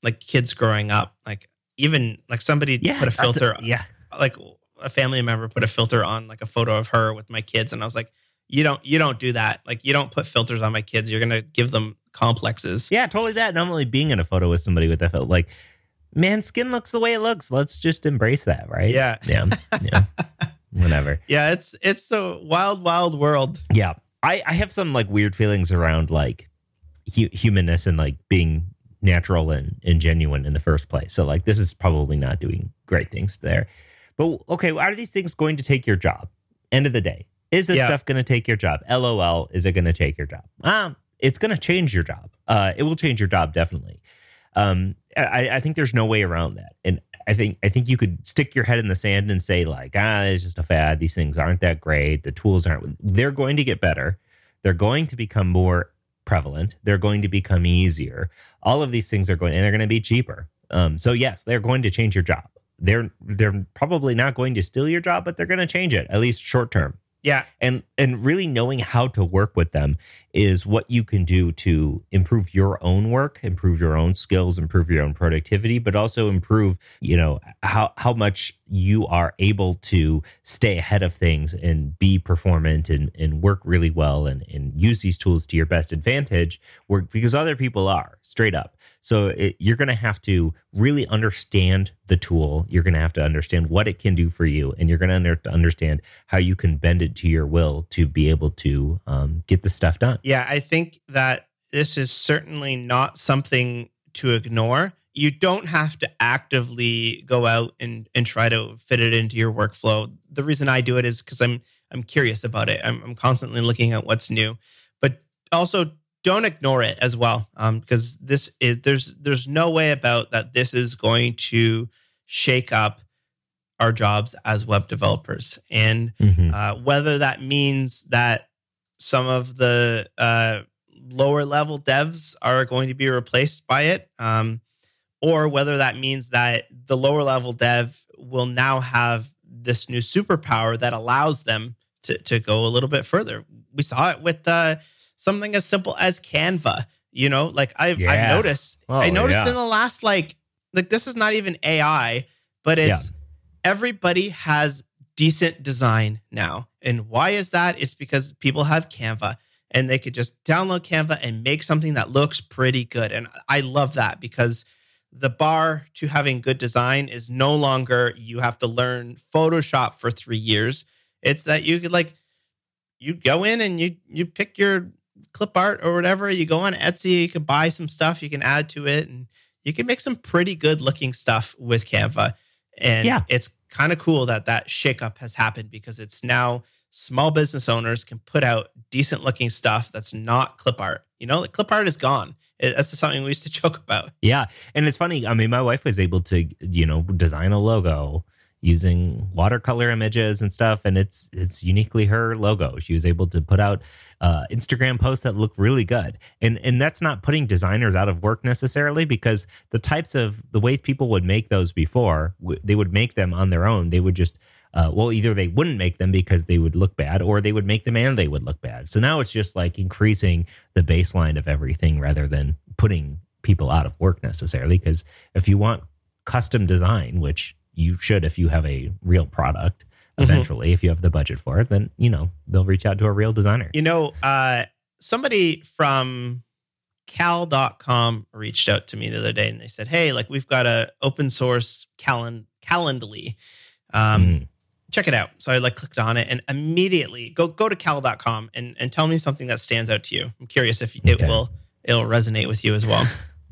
Speaker 2: like kids growing up, like even like somebody
Speaker 3: Yeah,
Speaker 2: put a
Speaker 3: that's
Speaker 2: filter,
Speaker 3: a- yeah.
Speaker 2: like a family member put a filter on like a photo of her with my kids, and I was like, you don't, you don't do that. Like you don't put filters on my kids. You're gonna give them complexes.
Speaker 3: Yeah, totally that. And I'm only being in a photo with somebody with that felt like, man, skin looks the way it looks. Let's just embrace that, right?
Speaker 2: Yeah.
Speaker 3: Yeah. Yeah. Whatever.
Speaker 2: Yeah, it's it's a wild, wild world.
Speaker 3: Yeah. I, I have some like weird feelings around like hu- humanness and like being natural and, and genuine in the first place. So like this is probably not doing great things there. But okay, are these things going to take your job? End of the day. Is this
Speaker 2: Yeah.
Speaker 3: stuff going to take your job? LOL, is it going to take your job? Um, it's going to change your job. Uh, it will change your job, definitely. Um, I, I think there's no way around that. And I think I think you could stick your head in the sand and say like, ah, it's just a fad. These things aren't that great. The tools aren't. They're going to get better. They're going to become more prevalent. They're going to become easier. All of these things are going, and they're going to be cheaper. Um, so yes, they're going to change your job. They're they're probably not going to steal your job, but they're going to change it, at least short term.
Speaker 2: Yeah.
Speaker 3: And and really knowing how to work with them is what you can do to improve your own work, improve your own skills, improve your own productivity, but also improve, you know, how how much you are able to stay ahead of things and be performant and, and work really well and, and use these tools to your best advantage, work because other people are, straight up. So it, you're going to have to really understand the tool. You're going to have to understand what it can do for you, and you're going to under, understand how you can bend it to your will to be able to um, get the stuff done.
Speaker 2: Yeah, I think that this is certainly not something to ignore. You don't have to actively go out and, and try to fit it into your workflow. The reason I do it is because I'm I'm curious about it. I'm, I'm constantly looking at what's new, but also don't ignore it as well, um, because this is there's there's no way about that. This is going to shake up our jobs as web developers, and
Speaker 3: Mm-hmm.
Speaker 2: uh, whether that means that some of the uh, lower level devs are going to be replaced by it, um, or whether that means that the lower level dev will now have this new superpower that allows them to to go a little bit further. We saw it with uh, something as simple as Canva. You know, like I've
Speaker 3: Yeah.
Speaker 2: I've noticed.
Speaker 3: Oh,
Speaker 2: I noticed
Speaker 3: yeah.
Speaker 2: in the last like like this is not even A I, but it's everybody has decent design now. And why is that? It's because people have Canva and they could just download Canva and make something that looks pretty good. And I love that because the bar to having good design is no longer you have to learn Photoshop for three years. It's that you could like, you go in and you you pick your clip art or whatever. You go on Etsy, you can buy some stuff, you can add to it, and you can make some pretty good looking stuff with Canva. And
Speaker 3: Yeah.
Speaker 2: it's kind of cool that that shakeup has happened because it's now small business owners can put out decent looking stuff that's not clip art. You know, like clip art is gone. It, that's something we used to joke about.
Speaker 3: Yeah. And it's funny. I mean, my wife was able to, you know, design a logo using watercolor images and stuff. And it's it's uniquely her logo. She was able to put out uh, Instagram posts that look really good. And and that's not putting designers out of work necessarily, because the types of the ways people would make those before, w- they would make them on their own. They would just, uh, well, either they wouldn't make them because they would look bad, or they would make them and they would look bad. So now it's just like increasing the baseline of everything rather than putting people out of work necessarily. Because if you want custom design, which you should if you have a real product eventually, if you have the budget for it, then, you know, they'll reach out to a real designer.
Speaker 2: You know, uh, somebody from cal dot com reached out to me the other day and they said, hey, like we've got a open source calen- Calendly. Um,
Speaker 3: Mm.
Speaker 2: Check it out. So I like clicked on it and immediately go go to cal dot com and, and tell me something that stands out to you. I'm curious if it
Speaker 3: Okay.
Speaker 2: will it'll resonate with you as well.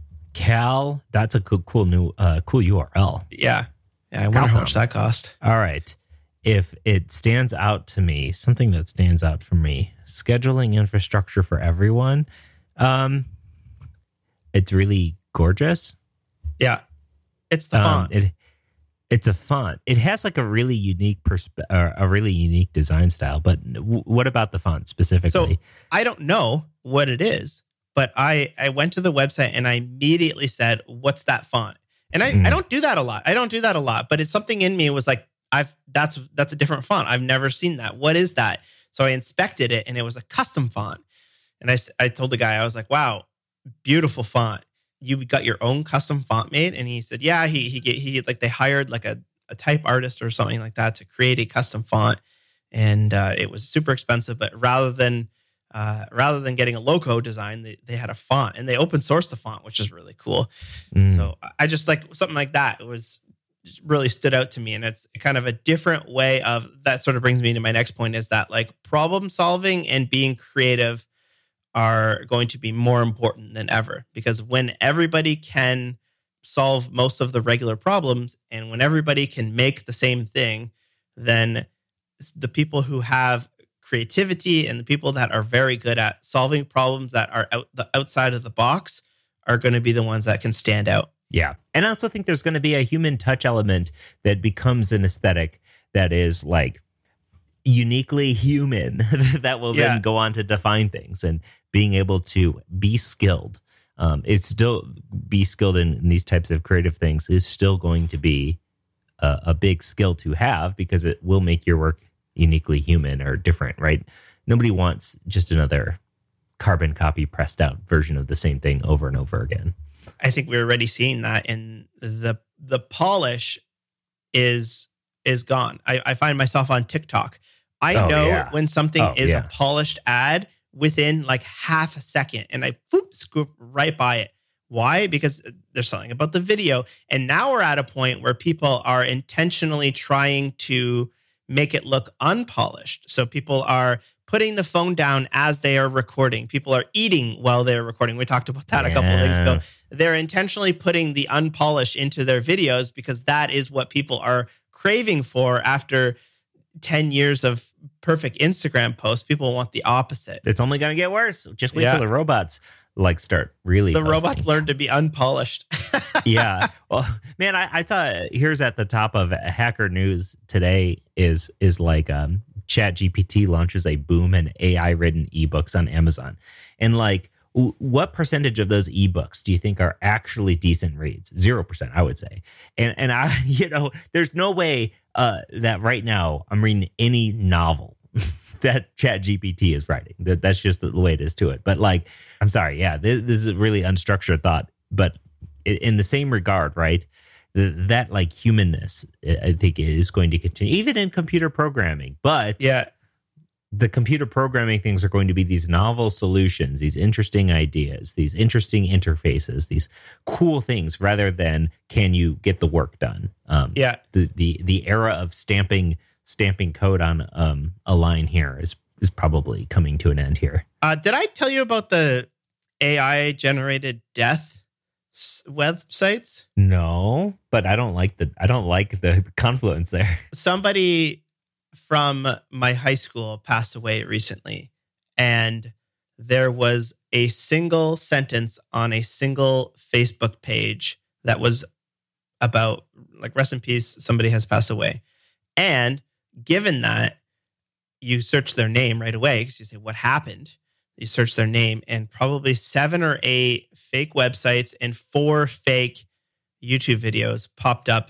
Speaker 3: Cal, that's a cool, cool new, uh, cool U R L.
Speaker 2: Yeah. Yeah. I wonder how much that cost.
Speaker 3: All right. If it stands out to me, something that stands out for me, scheduling infrastructure for everyone. Um, it's really gorgeous.
Speaker 2: Yeah. It's the
Speaker 3: Um,
Speaker 2: font.
Speaker 3: it it's a font. It has like a really unique perspe- uh, a really unique design style. But w- what about the font specifically?
Speaker 2: So I don't know what it is, but I, I went to the website and I immediately said, what's that font? And I,
Speaker 3: Mm.
Speaker 2: I don't do that a lot. I don't do that a lot, but it's something in me was like, I've that's that's a different font. I've never seen that. What is that? So I inspected it and it was a custom font. And I, s- I told the guy, I was like, wow, beautiful font. you got your own custom font made? And he said, yeah, he he he like they hired like a, a type artist or something like that to create a custom font, and uh, it was super expensive. But rather than uh, rather than getting a logo design, they they had a font, and they open sourced the font, which is really cool. Mm. So I just like something like that. It was really stood out to me, and it's kind of a different way of that. Sort of brings me to my next point: is that like problem solving and being creative are going to be more important than ever, because when everybody can solve most of the regular problems and when everybody can make the same thing, then the people who have creativity and the people that are very good at solving problems that are out the outside of the box are going to be the ones that can stand out.
Speaker 3: Yeah. And I also think there's going to be a human touch element that becomes an aesthetic that is like uniquely human that will
Speaker 2: yeah.
Speaker 3: then go on to define things. And being able to be skilled, um, it's still be skilled in, in these types of creative things is still going to be a, a big skill to have, because it will make your work uniquely human or different, right? Nobody wants just another carbon copy pressed out version of the same thing over and over again.
Speaker 2: I think we're already seeing that, in the the polish is is gone. I, I find myself on TikTok. I
Speaker 3: oh,
Speaker 2: know
Speaker 3: yeah.
Speaker 2: when something
Speaker 3: oh,
Speaker 2: is
Speaker 3: yeah.
Speaker 2: a polished ad within like half a second, and I whoop, scoop right by it. Why? Because there's something about the video. And now we're at a point where people are intentionally trying to make it look unpolished. So people are putting the phone down as they are recording. People are eating while they're recording. We talked about that yeah. a couple of days ago. They're intentionally putting the unpolished into their videos because that is what people are craving for after ten years of perfect Instagram posts. People want the opposite.
Speaker 3: It's only going to get worse. Just wait
Speaker 2: yeah.
Speaker 3: till the robots like start really
Speaker 2: the
Speaker 3: posting.
Speaker 2: Robots learn to be unpolished.
Speaker 3: yeah. Well, man, I, I saw here's at the top of Hacker News today is is like um, ChatGPT launches a boom in A I written ebooks on Amazon. And like, w- what percentage of those ebooks do you think are actually decent reads? Zero percent, I would say. And and I, you know, there's no way uh, that right now I'm reading any novel that ChatGPT is writing. That that's just the way it is to it. But like, I'm sorry, yeah, this, this is a really unstructured thought. But in the same regard, right, that like humanness, I think, is going to continue, even in computer programming. But
Speaker 2: yeah,
Speaker 3: the computer programming things are going to be these novel solutions, these interesting ideas, these interesting interfaces, these cool things, rather than can you get the work done? Um,
Speaker 2: yeah,
Speaker 3: the the the era of stamping stamping code on um, a line here is is probably coming to an end here.
Speaker 2: Uh, did I tell you about the A I generated death s- websites?
Speaker 3: No, but I don't like the I don't like the confluence there.
Speaker 2: Somebody from my high school passed away recently, and there was a single sentence on a single Facebook page that was about like, rest in peace, somebody has passed away. And given that, you search their name right away because you say, what happened? You search their name, and probably seven or eight fake websites and four fake YouTube videos popped up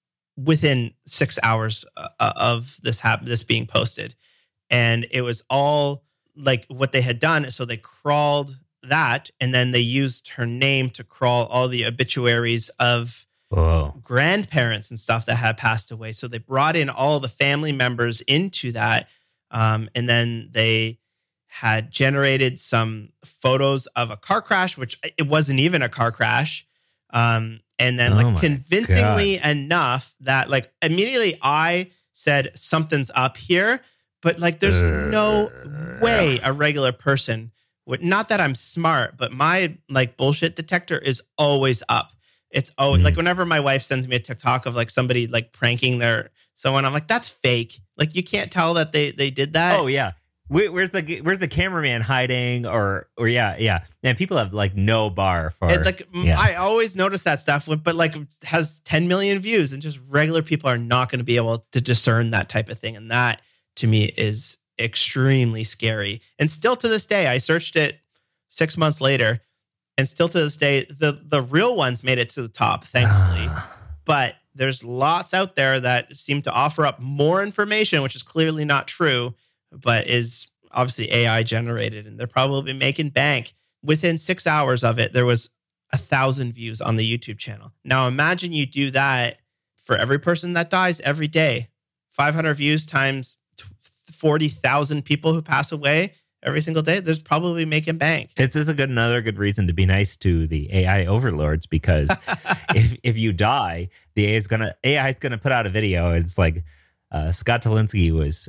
Speaker 2: within six hours uh, of this hap- this being posted. And it was all like what they had done. So they crawled that, and then they used her name to crawl all the obituaries of
Speaker 3: Whoa.
Speaker 2: grandparents and stuff that had passed away. So they brought in all the family members into that. Um, and then they had generated some photos of a car crash, which it wasn't even a car crash. Um, and then
Speaker 3: Oh
Speaker 2: like
Speaker 3: my
Speaker 2: convincingly enough that like immediately I said something's up here, but like there's
Speaker 3: Uh.
Speaker 2: no way a regular person would, not that I'm smart, but my like bullshit detector is always up. It's always
Speaker 3: Mm.
Speaker 2: like whenever my wife sends me a TikTok of like somebody like pranking their someone, I'm like, that's fake. Like you can't tell that they they did that.
Speaker 3: Oh yeah. Where, where's the where's the cameraman hiding? Or or yeah yeah. And people have like no bar for.
Speaker 2: And like
Speaker 3: yeah.
Speaker 2: I always notice that stuff, but like it has ten million views, and just regular people are not going to be able to discern that type of thing, and that to me is extremely scary. And still to this day, I searched it six months later. And still to this day, the, the real ones made it to the top, thankfully. But there's lots out there that seem to offer up more information, which is clearly not true, but is obviously A I generated. And they're probably making bank. Within six hours of it, there was a thousand views on the YouTube channel. Now imagine you do that for every person that dies every day. five hundred views times forty thousand people who pass away every single day. There's probably making bank.
Speaker 3: It's just a good another good reason to be nice to the A I overlords, because if if you die, the A I is gonna A I is gonna put out a video. It's like uh, Scott Tolinsky was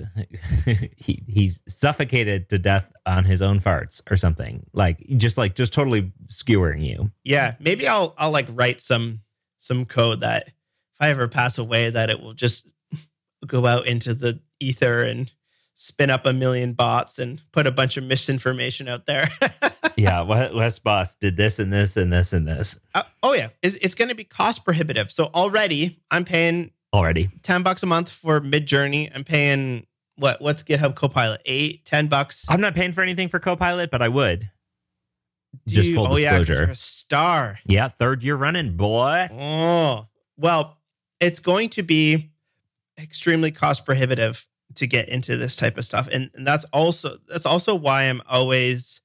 Speaker 3: he he's suffocated to death on his own farts or something, like just like just totally skewering you.
Speaker 2: Yeah, maybe I'll I'll like write some some code that if I ever pass away, that it will just go out into the ether and spin up a million bots and put a bunch of misinformation out there.
Speaker 3: Yeah, Wes Boss did this and this and this and this.
Speaker 2: Uh, oh yeah, it's, it's going to be cost prohibitive. So already I'm paying
Speaker 3: Already
Speaker 2: ten bucks a month for Midjourney. I'm paying what? What's GitHub Copilot? Eight, ten bucks.
Speaker 3: I'm not paying for anything for Copilot, but I would.
Speaker 2: Do
Speaker 3: Just
Speaker 2: you-
Speaker 3: full
Speaker 2: oh, yeah, 'cause
Speaker 3: disclosure.
Speaker 2: you're a star.
Speaker 3: Yeah, third year running, boy.
Speaker 2: Oh, well, it's going to be extremely cost prohibitive to get into this type of stuff. And, and that's also that's also why I'm always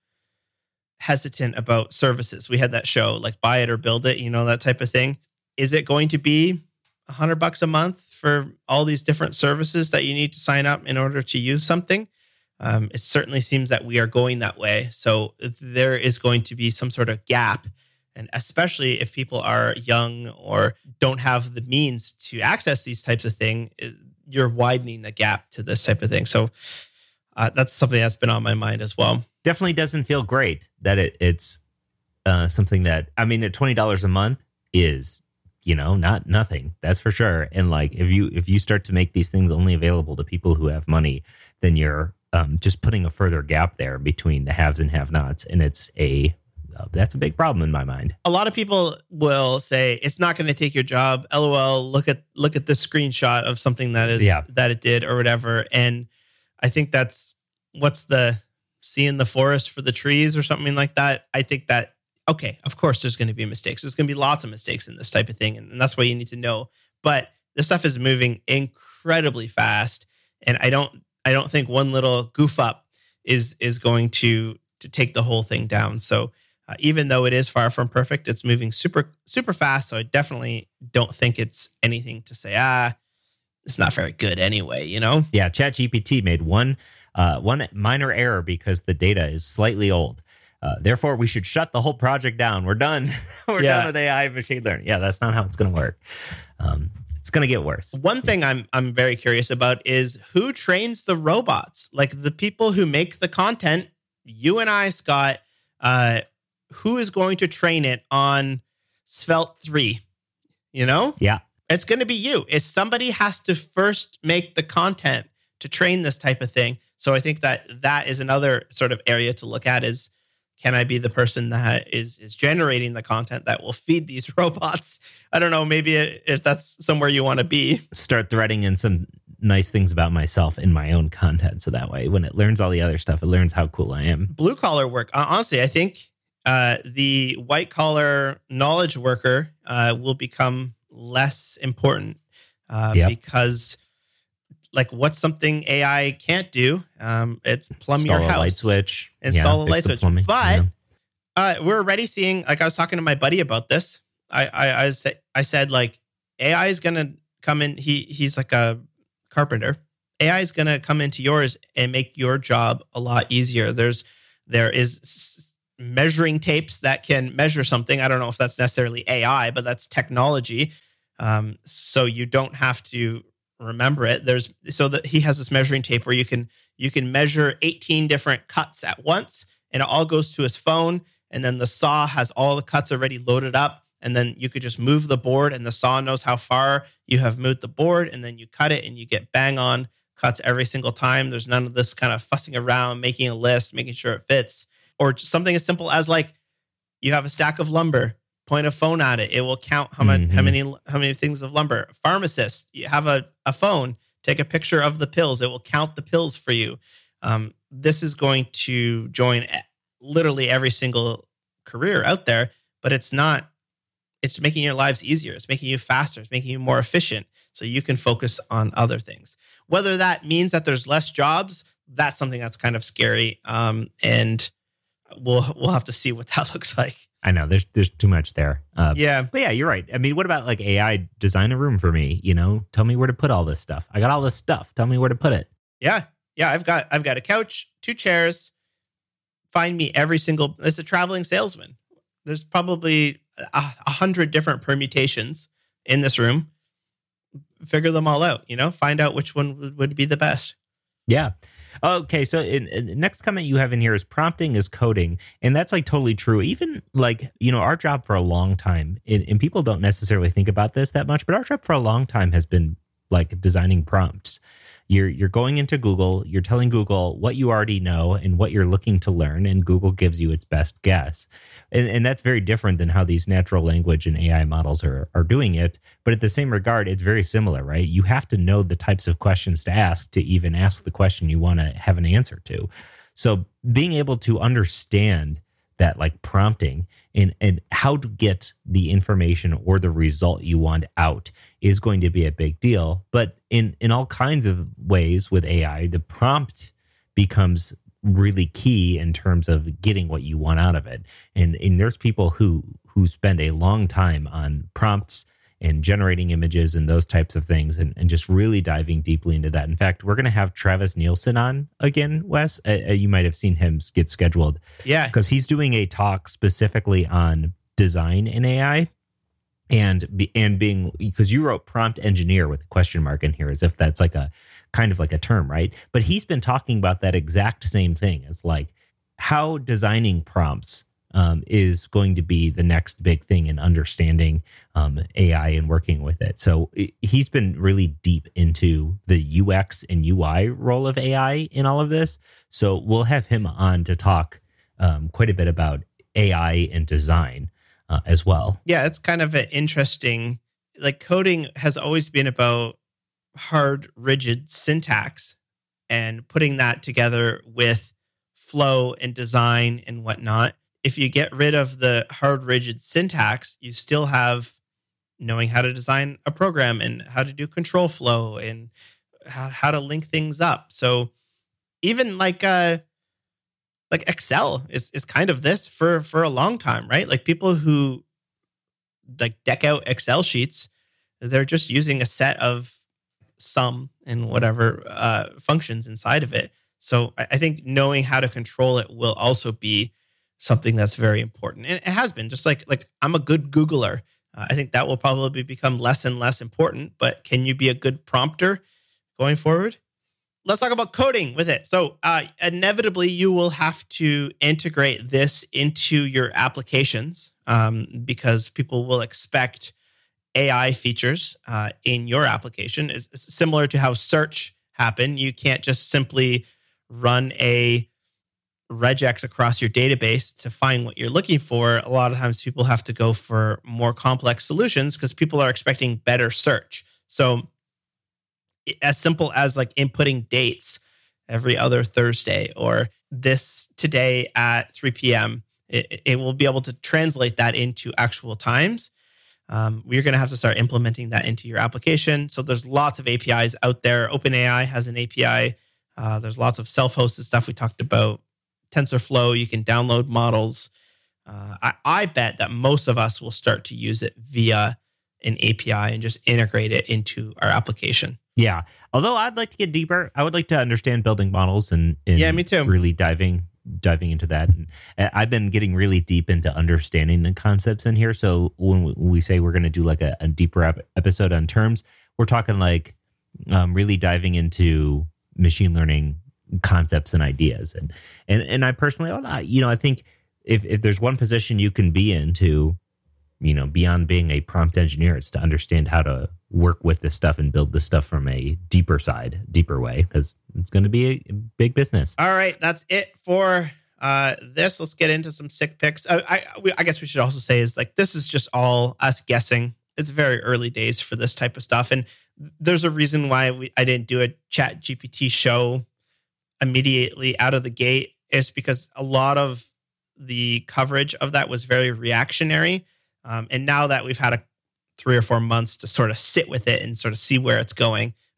Speaker 2: hesitant about services. We had that show, like buy it or build it, you know, that type of thing. Is it going to be a hundred bucks a month for all these different services that you need to sign up in order to use something? Um, it certainly seems that we are going that way. So there is going to be some sort of gap. And especially if people are young or don't have the means to access these types of things, you're widening the gap to this type of thing. So uh, that's something that's been on my mind as well.
Speaker 3: Definitely doesn't feel great that it, it's uh, something that, I mean, at twenty dollars a month is, you know, not nothing. That's for sure. And like, if you if you start to make these things only available to people who have money, then you're um, just putting a further gap there between the haves and have-nots. And it's a uh, that's a big problem in my mind.
Speaker 2: A lot of people will say it's not going to take your job. L O L. Look at look at this screenshot of something that is
Speaker 3: Yeah.
Speaker 2: that it did or whatever. And I think that's what's the seeing the forest for the trees or something like that. I think that okay, of course there's going to be mistakes. There's going to be lots of mistakes in this type of thing, and, and that's why you need to know. But this stuff is moving incredibly fast, and I don't I don't think one little goof up is is going to to take the whole thing down. So. Uh, even though it is far from perfect, it's moving super, super fast. So I definitely don't think it's anything to say, ah, it's not very good anyway, you know?
Speaker 3: Yeah, ChatGPT made one uh, one minor error because the data is slightly old. Uh, therefore, we should shut the whole project down. We're done. We're
Speaker 2: Yeah.
Speaker 3: done with A I and machine learning. Yeah, that's not how it's going to work. Um, it's going to get worse.
Speaker 2: One thing I'm I'm very curious about is who trains the robots? Like the people who make the content, you and I, Scott, uh, who is going to train it on Svelte three? You know?
Speaker 3: Yeah.
Speaker 2: It's going to be you. If somebody has to first make the content to train this type of thing. So I think that that is another sort of area to look at is, can I be the person that is is generating the content that will feed these robots? I don't know. Maybe if that's somewhere you want to be.
Speaker 3: Start threading in some nice things about myself in my own content. So that way, when it learns all the other stuff, it learns how cool I am.
Speaker 2: Blue collar work. Uh, honestly, I think uh, the white collar knowledge worker uh, will become less important uh,
Speaker 3: Yep.
Speaker 2: because, like, what's something A I can't do? Um, it's plumb
Speaker 3: Install
Speaker 2: your house,
Speaker 3: a light switch.
Speaker 2: install
Speaker 3: Yeah,
Speaker 2: a
Speaker 3: fix
Speaker 2: light
Speaker 3: the
Speaker 2: switch.
Speaker 3: plumbing.
Speaker 2: But
Speaker 3: Yeah.
Speaker 2: uh, we're already seeing. Like, I was talking to my buddy about this. I I I, say, I said like A I is gonna come in. He he's like a carpenter. A I is gonna come into yours and make your job a lot easier. There's there is s- measuring tapes that can measure something. I don't know if that's necessarily A I, but that's technology. Um, so you don't have to remember it. There's so that he has this measuring tape where you can you can measure eighteen different cuts at once, and it all goes to his phone. And then the saw has all the cuts already loaded up, and then you could just move the board, and the saw knows how far you have moved the board, and then you cut it, and you get bang on cuts every single time. There's none of this kind of fussing around, making a list, making sure it fits, or just something as simple as like you have a stack of lumber. Point a phone at it. It will count how much, how
Speaker 3: Mhm.
Speaker 2: many, how many things of lumber. Pharmacist, you have a, a phone. Take a picture of the pills. It will count the pills for you. Um, this is going to join e- literally every single career out there, but it's not. It's making your lives easier. It's making you faster. It's making you more efficient, so you can focus on other things. Whether that means that there's less jobs, that's something that's kind of scary, um, and we'll we'll have to see what that looks like.
Speaker 3: I know there's there's too much there. Uh,
Speaker 2: Yeah.
Speaker 3: But yeah, you're right. I mean, what about like A I design a room for me? You know, tell me where to put all this stuff. I got all this stuff. Tell me where to put it.
Speaker 2: Yeah. Yeah. I've got I've got a couch, two chairs. Find me every single. It's a traveling salesman. There's probably a, a hundred different permutations in this room. Figure them all out. You know, find out which one would, would be the best.
Speaker 3: Yeah. Okay. So in, in, next comment you have in here is prompting is coding. And that's like totally true. Even like, you know, our job for a long time, and, and people don't necessarily think about this that much, but our job for a long time has been like designing prompts. You're you're going into Google, you're telling Google what you already know and what you're looking to learn, and Google gives you its best guess. And, and that's very different than how these natural language and A I models are, are doing it. But at the same regard, it's very similar, right? You have to know the types of questions to ask to even ask the question you want to have an answer to. So being able to understand that like prompting and, and how to get the information or the result you want out is going to be a big deal. But in, in all kinds of ways with A I, the prompt becomes really key in terms of getting what you want out of it. And, and there's people who, who spend a long time on prompts and generating images and those types of things, and, and just really diving deeply into that. In fact, we're going to have Travis Nielsen on again, Wes. Uh, you might have seen him get scheduled.
Speaker 2: Yeah.
Speaker 3: Because he's doing a talk specifically on design in A I. And be, and being, because you wrote prompt engineer with a question mark in here as if that's like a kind of like a term, right? But he's been talking about that exact same thing. It's like how designing prompts um, is going to be the next big thing in understanding um, A I and working with it. So it, he's been really deep into the U X and U I role of A I in all of this. So we'll have him on to talk um, quite a bit about A I and design. Uh, as well.
Speaker 2: Yeah, it's kind of an interesting, like coding has always been about hard, rigid syntax and putting that together with flow and design and whatnot. If you get rid of the hard, rigid syntax, you still have knowing how to design a program and how to do control flow and how, how to link things up. So even like, uh, Like Excel is, is kind of this for, for a long time, right? Like people who like deck out Excel sheets, they're just using a set of sum and whatever uh, functions inside of it. So I, I think knowing how to control it will also be something that's very important. And it has been just like, like I'm a good Googler. Uh, I think that will probably become less and less important, but can you be a good prompter going forward? Let's talk about coding with it. So uh, inevitably, you will have to integrate this into your applications um, because people will expect A I features uh, in your application. It's, it's similar to how search happened. You can't just simply run a regex across your database to find what you're looking for. A lot of times people have to go for more complex solutions because people are expecting better search. So as simple as like inputting dates every other Thursday or this today at three p.m. It, it will be able to translate that into actual times. Um, we're going to have to start implementing that into your application. So there's lots of A P Is out there. OpenAI has an A P I. Uh, there's lots of self-hosted stuff we talked about. TensorFlow, you can download models. Uh, I, I bet that most of us will start to use it via an A P I and just integrate it into our application.
Speaker 3: Yeah. Although I'd like to get deeper, I would like to understand building models and, and
Speaker 2: yeah, me too.
Speaker 3: really diving diving into that. And I've been getting really deep into understanding the concepts in here. So when we say we're going to do like a, a deeper ep- episode on terms, we're talking like um, really diving into machine learning concepts and ideas. And and and I personally, you know, I think if if there's one position you can be in to, you know, beyond being a prompt engineer, it's to understand how to work with this stuff and build this stuff from a deeper side, deeper way, because it's going to be a big business.
Speaker 2: All right, that's it for uh, this. Let's get into some sick picks. I, I, we, I guess we should also say is like this is just all us guessing. It's very early days for this type of stuff, and there's a reason why we I didn't do a Chat G P T show immediately out of the gate. Is because a lot of the coverage of that was very reactionary. Um, and now that we've had a three or four months to sort of sit with it and sort of see where it's going, I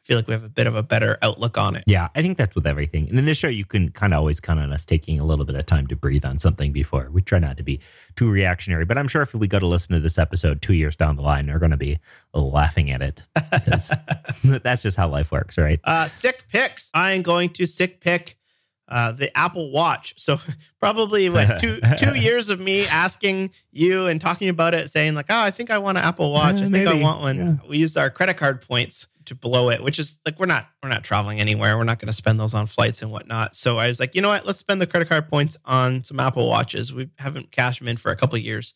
Speaker 2: feel like we have a bit of a better outlook on it.
Speaker 3: Yeah, I think that's with everything. And in this show, you can kind of always count on us taking a little bit of time to breathe on something before. We try not to be too reactionary, but I'm sure if we go to listen to this episode two years down the line, they're going to be laughing at it. Because that's just how life works, right?
Speaker 2: Uh, sick picks. I am going to sick pick uh, the Apple Watch. So probably what two two years of me asking you and talking about it, saying like, oh, I think I want an Apple Watch.
Speaker 3: Uh,
Speaker 2: I think
Speaker 3: maybe.
Speaker 2: I want one.
Speaker 3: Yeah.
Speaker 2: We used our credit card points to blow it, which is like we're not we're not traveling anywhere. We're not going to spend those on flights and whatnot. So I was like, you know what? Let's spend the credit card points on some Apple Watches. We haven't cashed them in for a couple of years.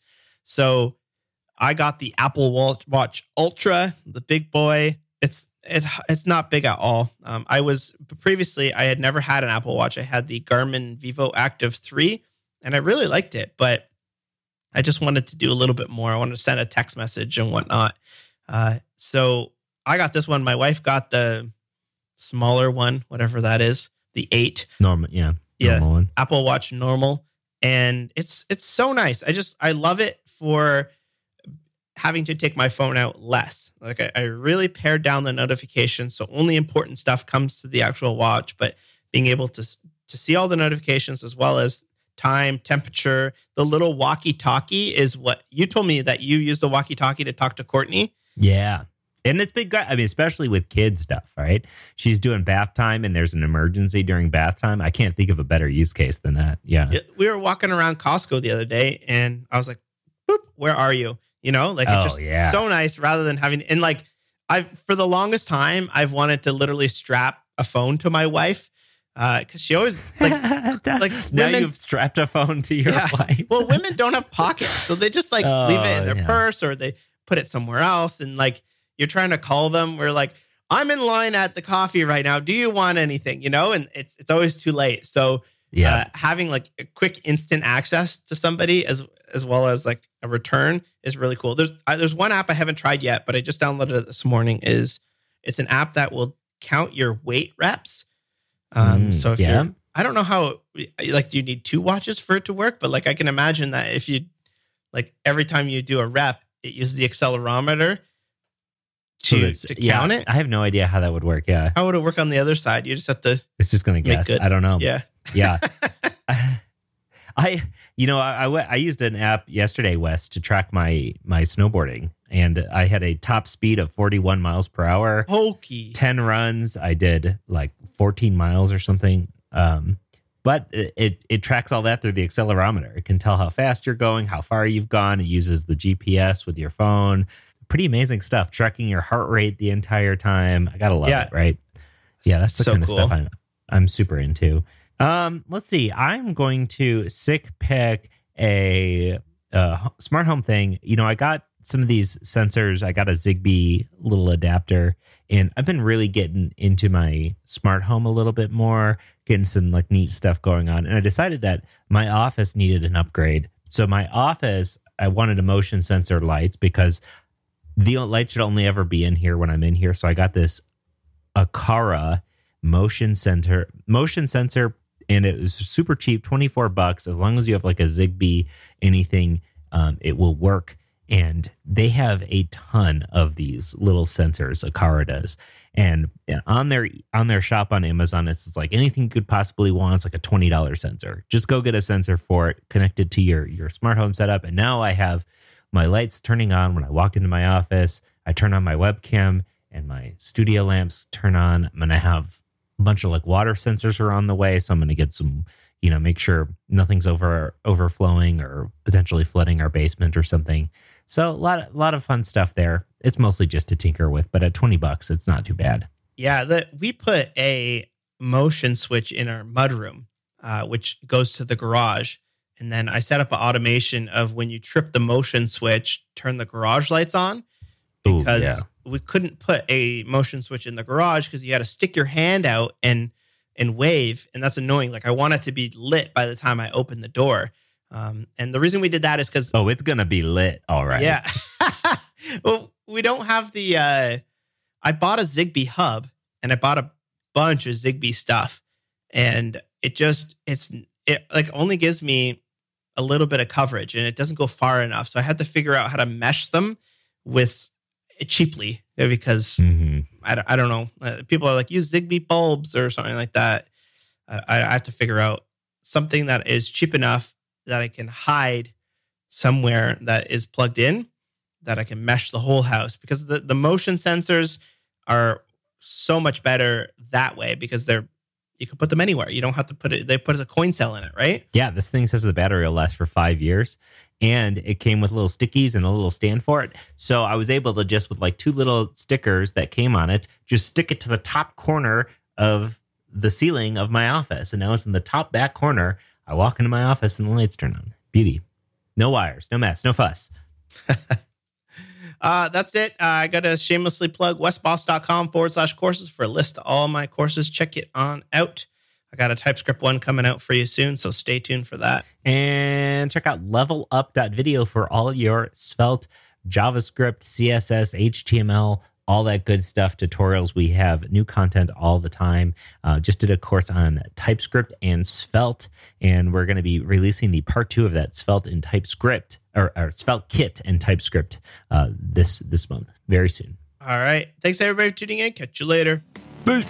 Speaker 2: So I got the Apple Watch Ultra, the big boy. It's it's it's not big at all. Um, I was previously I had never had an Apple Watch. I had the Garmin Vivo Active three, and I really liked it, but I just wanted to do a little bit more. I wanted to send a text message and whatnot. Uh, so I got this one. My wife got the smaller one, whatever that is, the eight.
Speaker 3: Normal, yeah,
Speaker 2: Yeah.
Speaker 3: normal one.
Speaker 2: Apple Watch normal, and it's it's so nice. I just I love it for having to take my phone out less. Like I, I really pared down the notifications, so only important stuff comes to the actual watch. But being able to to see all the notifications as well as time, temperature, the little walkie-talkie is what you told me that you use the walkie-talkie to talk to Courtney.
Speaker 3: Yeah. And it's been great. I mean, especially with kids stuff, right? She's doing bath time and there's an emergency during bath time. I can't think of a better use case than that. Yeah.
Speaker 2: We were walking around Costco the other day and I was like, boop, where are you? You know, like it's
Speaker 3: Oh,
Speaker 2: just
Speaker 3: yeah.
Speaker 2: so nice rather than having, and like I've, for the longest time, I've wanted to literally strap a phone to my wife. Uh, cause she always like, like
Speaker 3: now
Speaker 2: women-
Speaker 3: you've strapped a phone to your
Speaker 2: Yeah.
Speaker 3: wife.
Speaker 2: well, women don't have pockets. So they just like
Speaker 3: Oh,
Speaker 2: leave it in their
Speaker 3: yeah.
Speaker 2: purse or they put it somewhere else. And like, you're trying to call them. We're like, I'm in line at the coffee right now. Do you want anything? You know, and it's, it's always too late. So
Speaker 3: Yeah.
Speaker 2: uh, having like a quick instant access to somebody as, as well as like a return is really cool. There's, uh, there's one app I haven't tried yet, but I just downloaded it this morning. Is it's an app that will count your weight reps. Um,
Speaker 3: Mm,
Speaker 2: so if
Speaker 3: yeah.
Speaker 2: you're, I don't know how, like, do you need two watches for it to work? But like, I can imagine that if you, like, every time you do a rep, it uses the accelerometer
Speaker 3: So
Speaker 2: to,
Speaker 3: that's-
Speaker 2: to
Speaker 3: yeah,
Speaker 2: count it.
Speaker 3: I have no idea how that would work. Yeah.
Speaker 2: How would it work on the other side? You just have to,
Speaker 3: It's just going to
Speaker 2: Make
Speaker 3: guess.
Speaker 2: good.
Speaker 3: I don't know.
Speaker 2: yeah.
Speaker 3: Yeah. I, you know, I, I, went- I used an app yesterday, Wes, to track my, my snowboarding. And I had a top speed of forty-one miles per hour,
Speaker 2: Hokey.
Speaker 3: ten runs. I did like fourteen miles or something. Um, but it, it, it tracks all that through the accelerometer. It can tell how fast you're going, how far you've gone. It uses the G P S with your phone. Pretty amazing stuff. Tracking your heart rate the entire time. I gotta love
Speaker 2: Yeah.
Speaker 3: it, right? Yeah, that's the
Speaker 2: So
Speaker 3: kind
Speaker 2: cool.
Speaker 3: of stuff I'm I'm super into. Um, let's see. I'm going to sick pick a, uh smart home thing. You know, I got some of these sensors. I got a Zigbee little adapter, and I've been really getting into my smart home a little bit more, getting some like neat stuff going on. And I decided that my office needed an upgrade. So my office, I wanted a motion sensor lights because the light should only ever be in here when I'm in here. So I got this Aqara motion sensor, motion sensor, and it was super cheap, twenty-four bucks. As long as you have like a Zigbee, anything, um, it will work. And they have a ton of these little sensors, Aqara does. And on their on their shop on Amazon, it's like anything you could possibly want. It's like a twenty dollars sensor. Just go get a sensor for it, connect it to your, your smart home setup. And now I have my lights turning on when I walk into my office. I turn on my webcam and my studio lamps turn on. I'm going to have a bunch of like water sensors are on the way. So I'm going to get some, you know, make sure nothing's over overflowing or potentially flooding our basement or something. So a lot, a lot of fun stuff there. It's mostly just to tinker with, but at twenty bucks, it's not too bad.
Speaker 2: Yeah, the, we put a motion switch in our mudroom, uh, which goes to the garage. And then I set up an automation of when you trip the motion switch, turn the garage lights on.
Speaker 3: Ooh,
Speaker 2: Because
Speaker 3: yeah.
Speaker 2: we couldn't put a motion switch in the garage because you had to stick your hand out and and wave. And that's annoying. Like I want it to be lit by the time I open the door. Um, and the reason we did that is because
Speaker 3: Oh, it's going to be lit. All right.
Speaker 2: yeah. Well, we don't have the, uh, I bought a Zigbee hub and I bought a bunch of Zigbee stuff and it just, it's, it like only gives me a little bit of coverage and it doesn't go far enough. So I had to figure out how to mesh them with cheaply because
Speaker 3: Mm-hmm.
Speaker 2: I, don't- I don't know. Uh, people are like, use Zigbee bulbs or something like that. I, I have to figure out something that is cheap enough that I can hide somewhere that is plugged in, that I can mesh the whole house, because the, the motion sensors are so much better that way because they're, you can put them anywhere. You don't have to put it, they put a coin cell in it, right?
Speaker 3: Yeah, this thing says the battery will last for five years. And it came with little stickies and a little stand for it. So I was able to just, with like two little stickers that came on it, just stick it to the top corner of the ceiling of my office. And now it's in the top back corner. I walk into my office and the lights turn on. Beauty. No wires, no mess, no fuss.
Speaker 2: uh, that's it. Uh, I got to shamelessly plug westboss.com forward slash courses for a list of all my courses. Check it on out. I got a TypeScript one coming out for you soon, so stay tuned for that.
Speaker 3: And check out level up dot video for all your Svelte, JavaScript, C S S, H T M L, all that good stuff, tutorials. We have new content all the time. Uh, just did a course on TypeScript and Svelte, and we're going to be releasing the part two of that Svelte and TypeScript, or, or Svelte kit and TypeScript uh, this this month, very soon.
Speaker 2: All right. Thanks, everybody, for tuning in. Catch you later.
Speaker 3: Bye.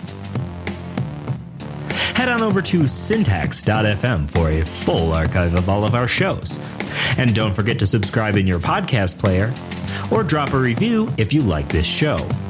Speaker 3: Head on over to syntax dot f m for a full archive of all of our shows. And don't forget to subscribe in your podcast player or drop a review if you like this show.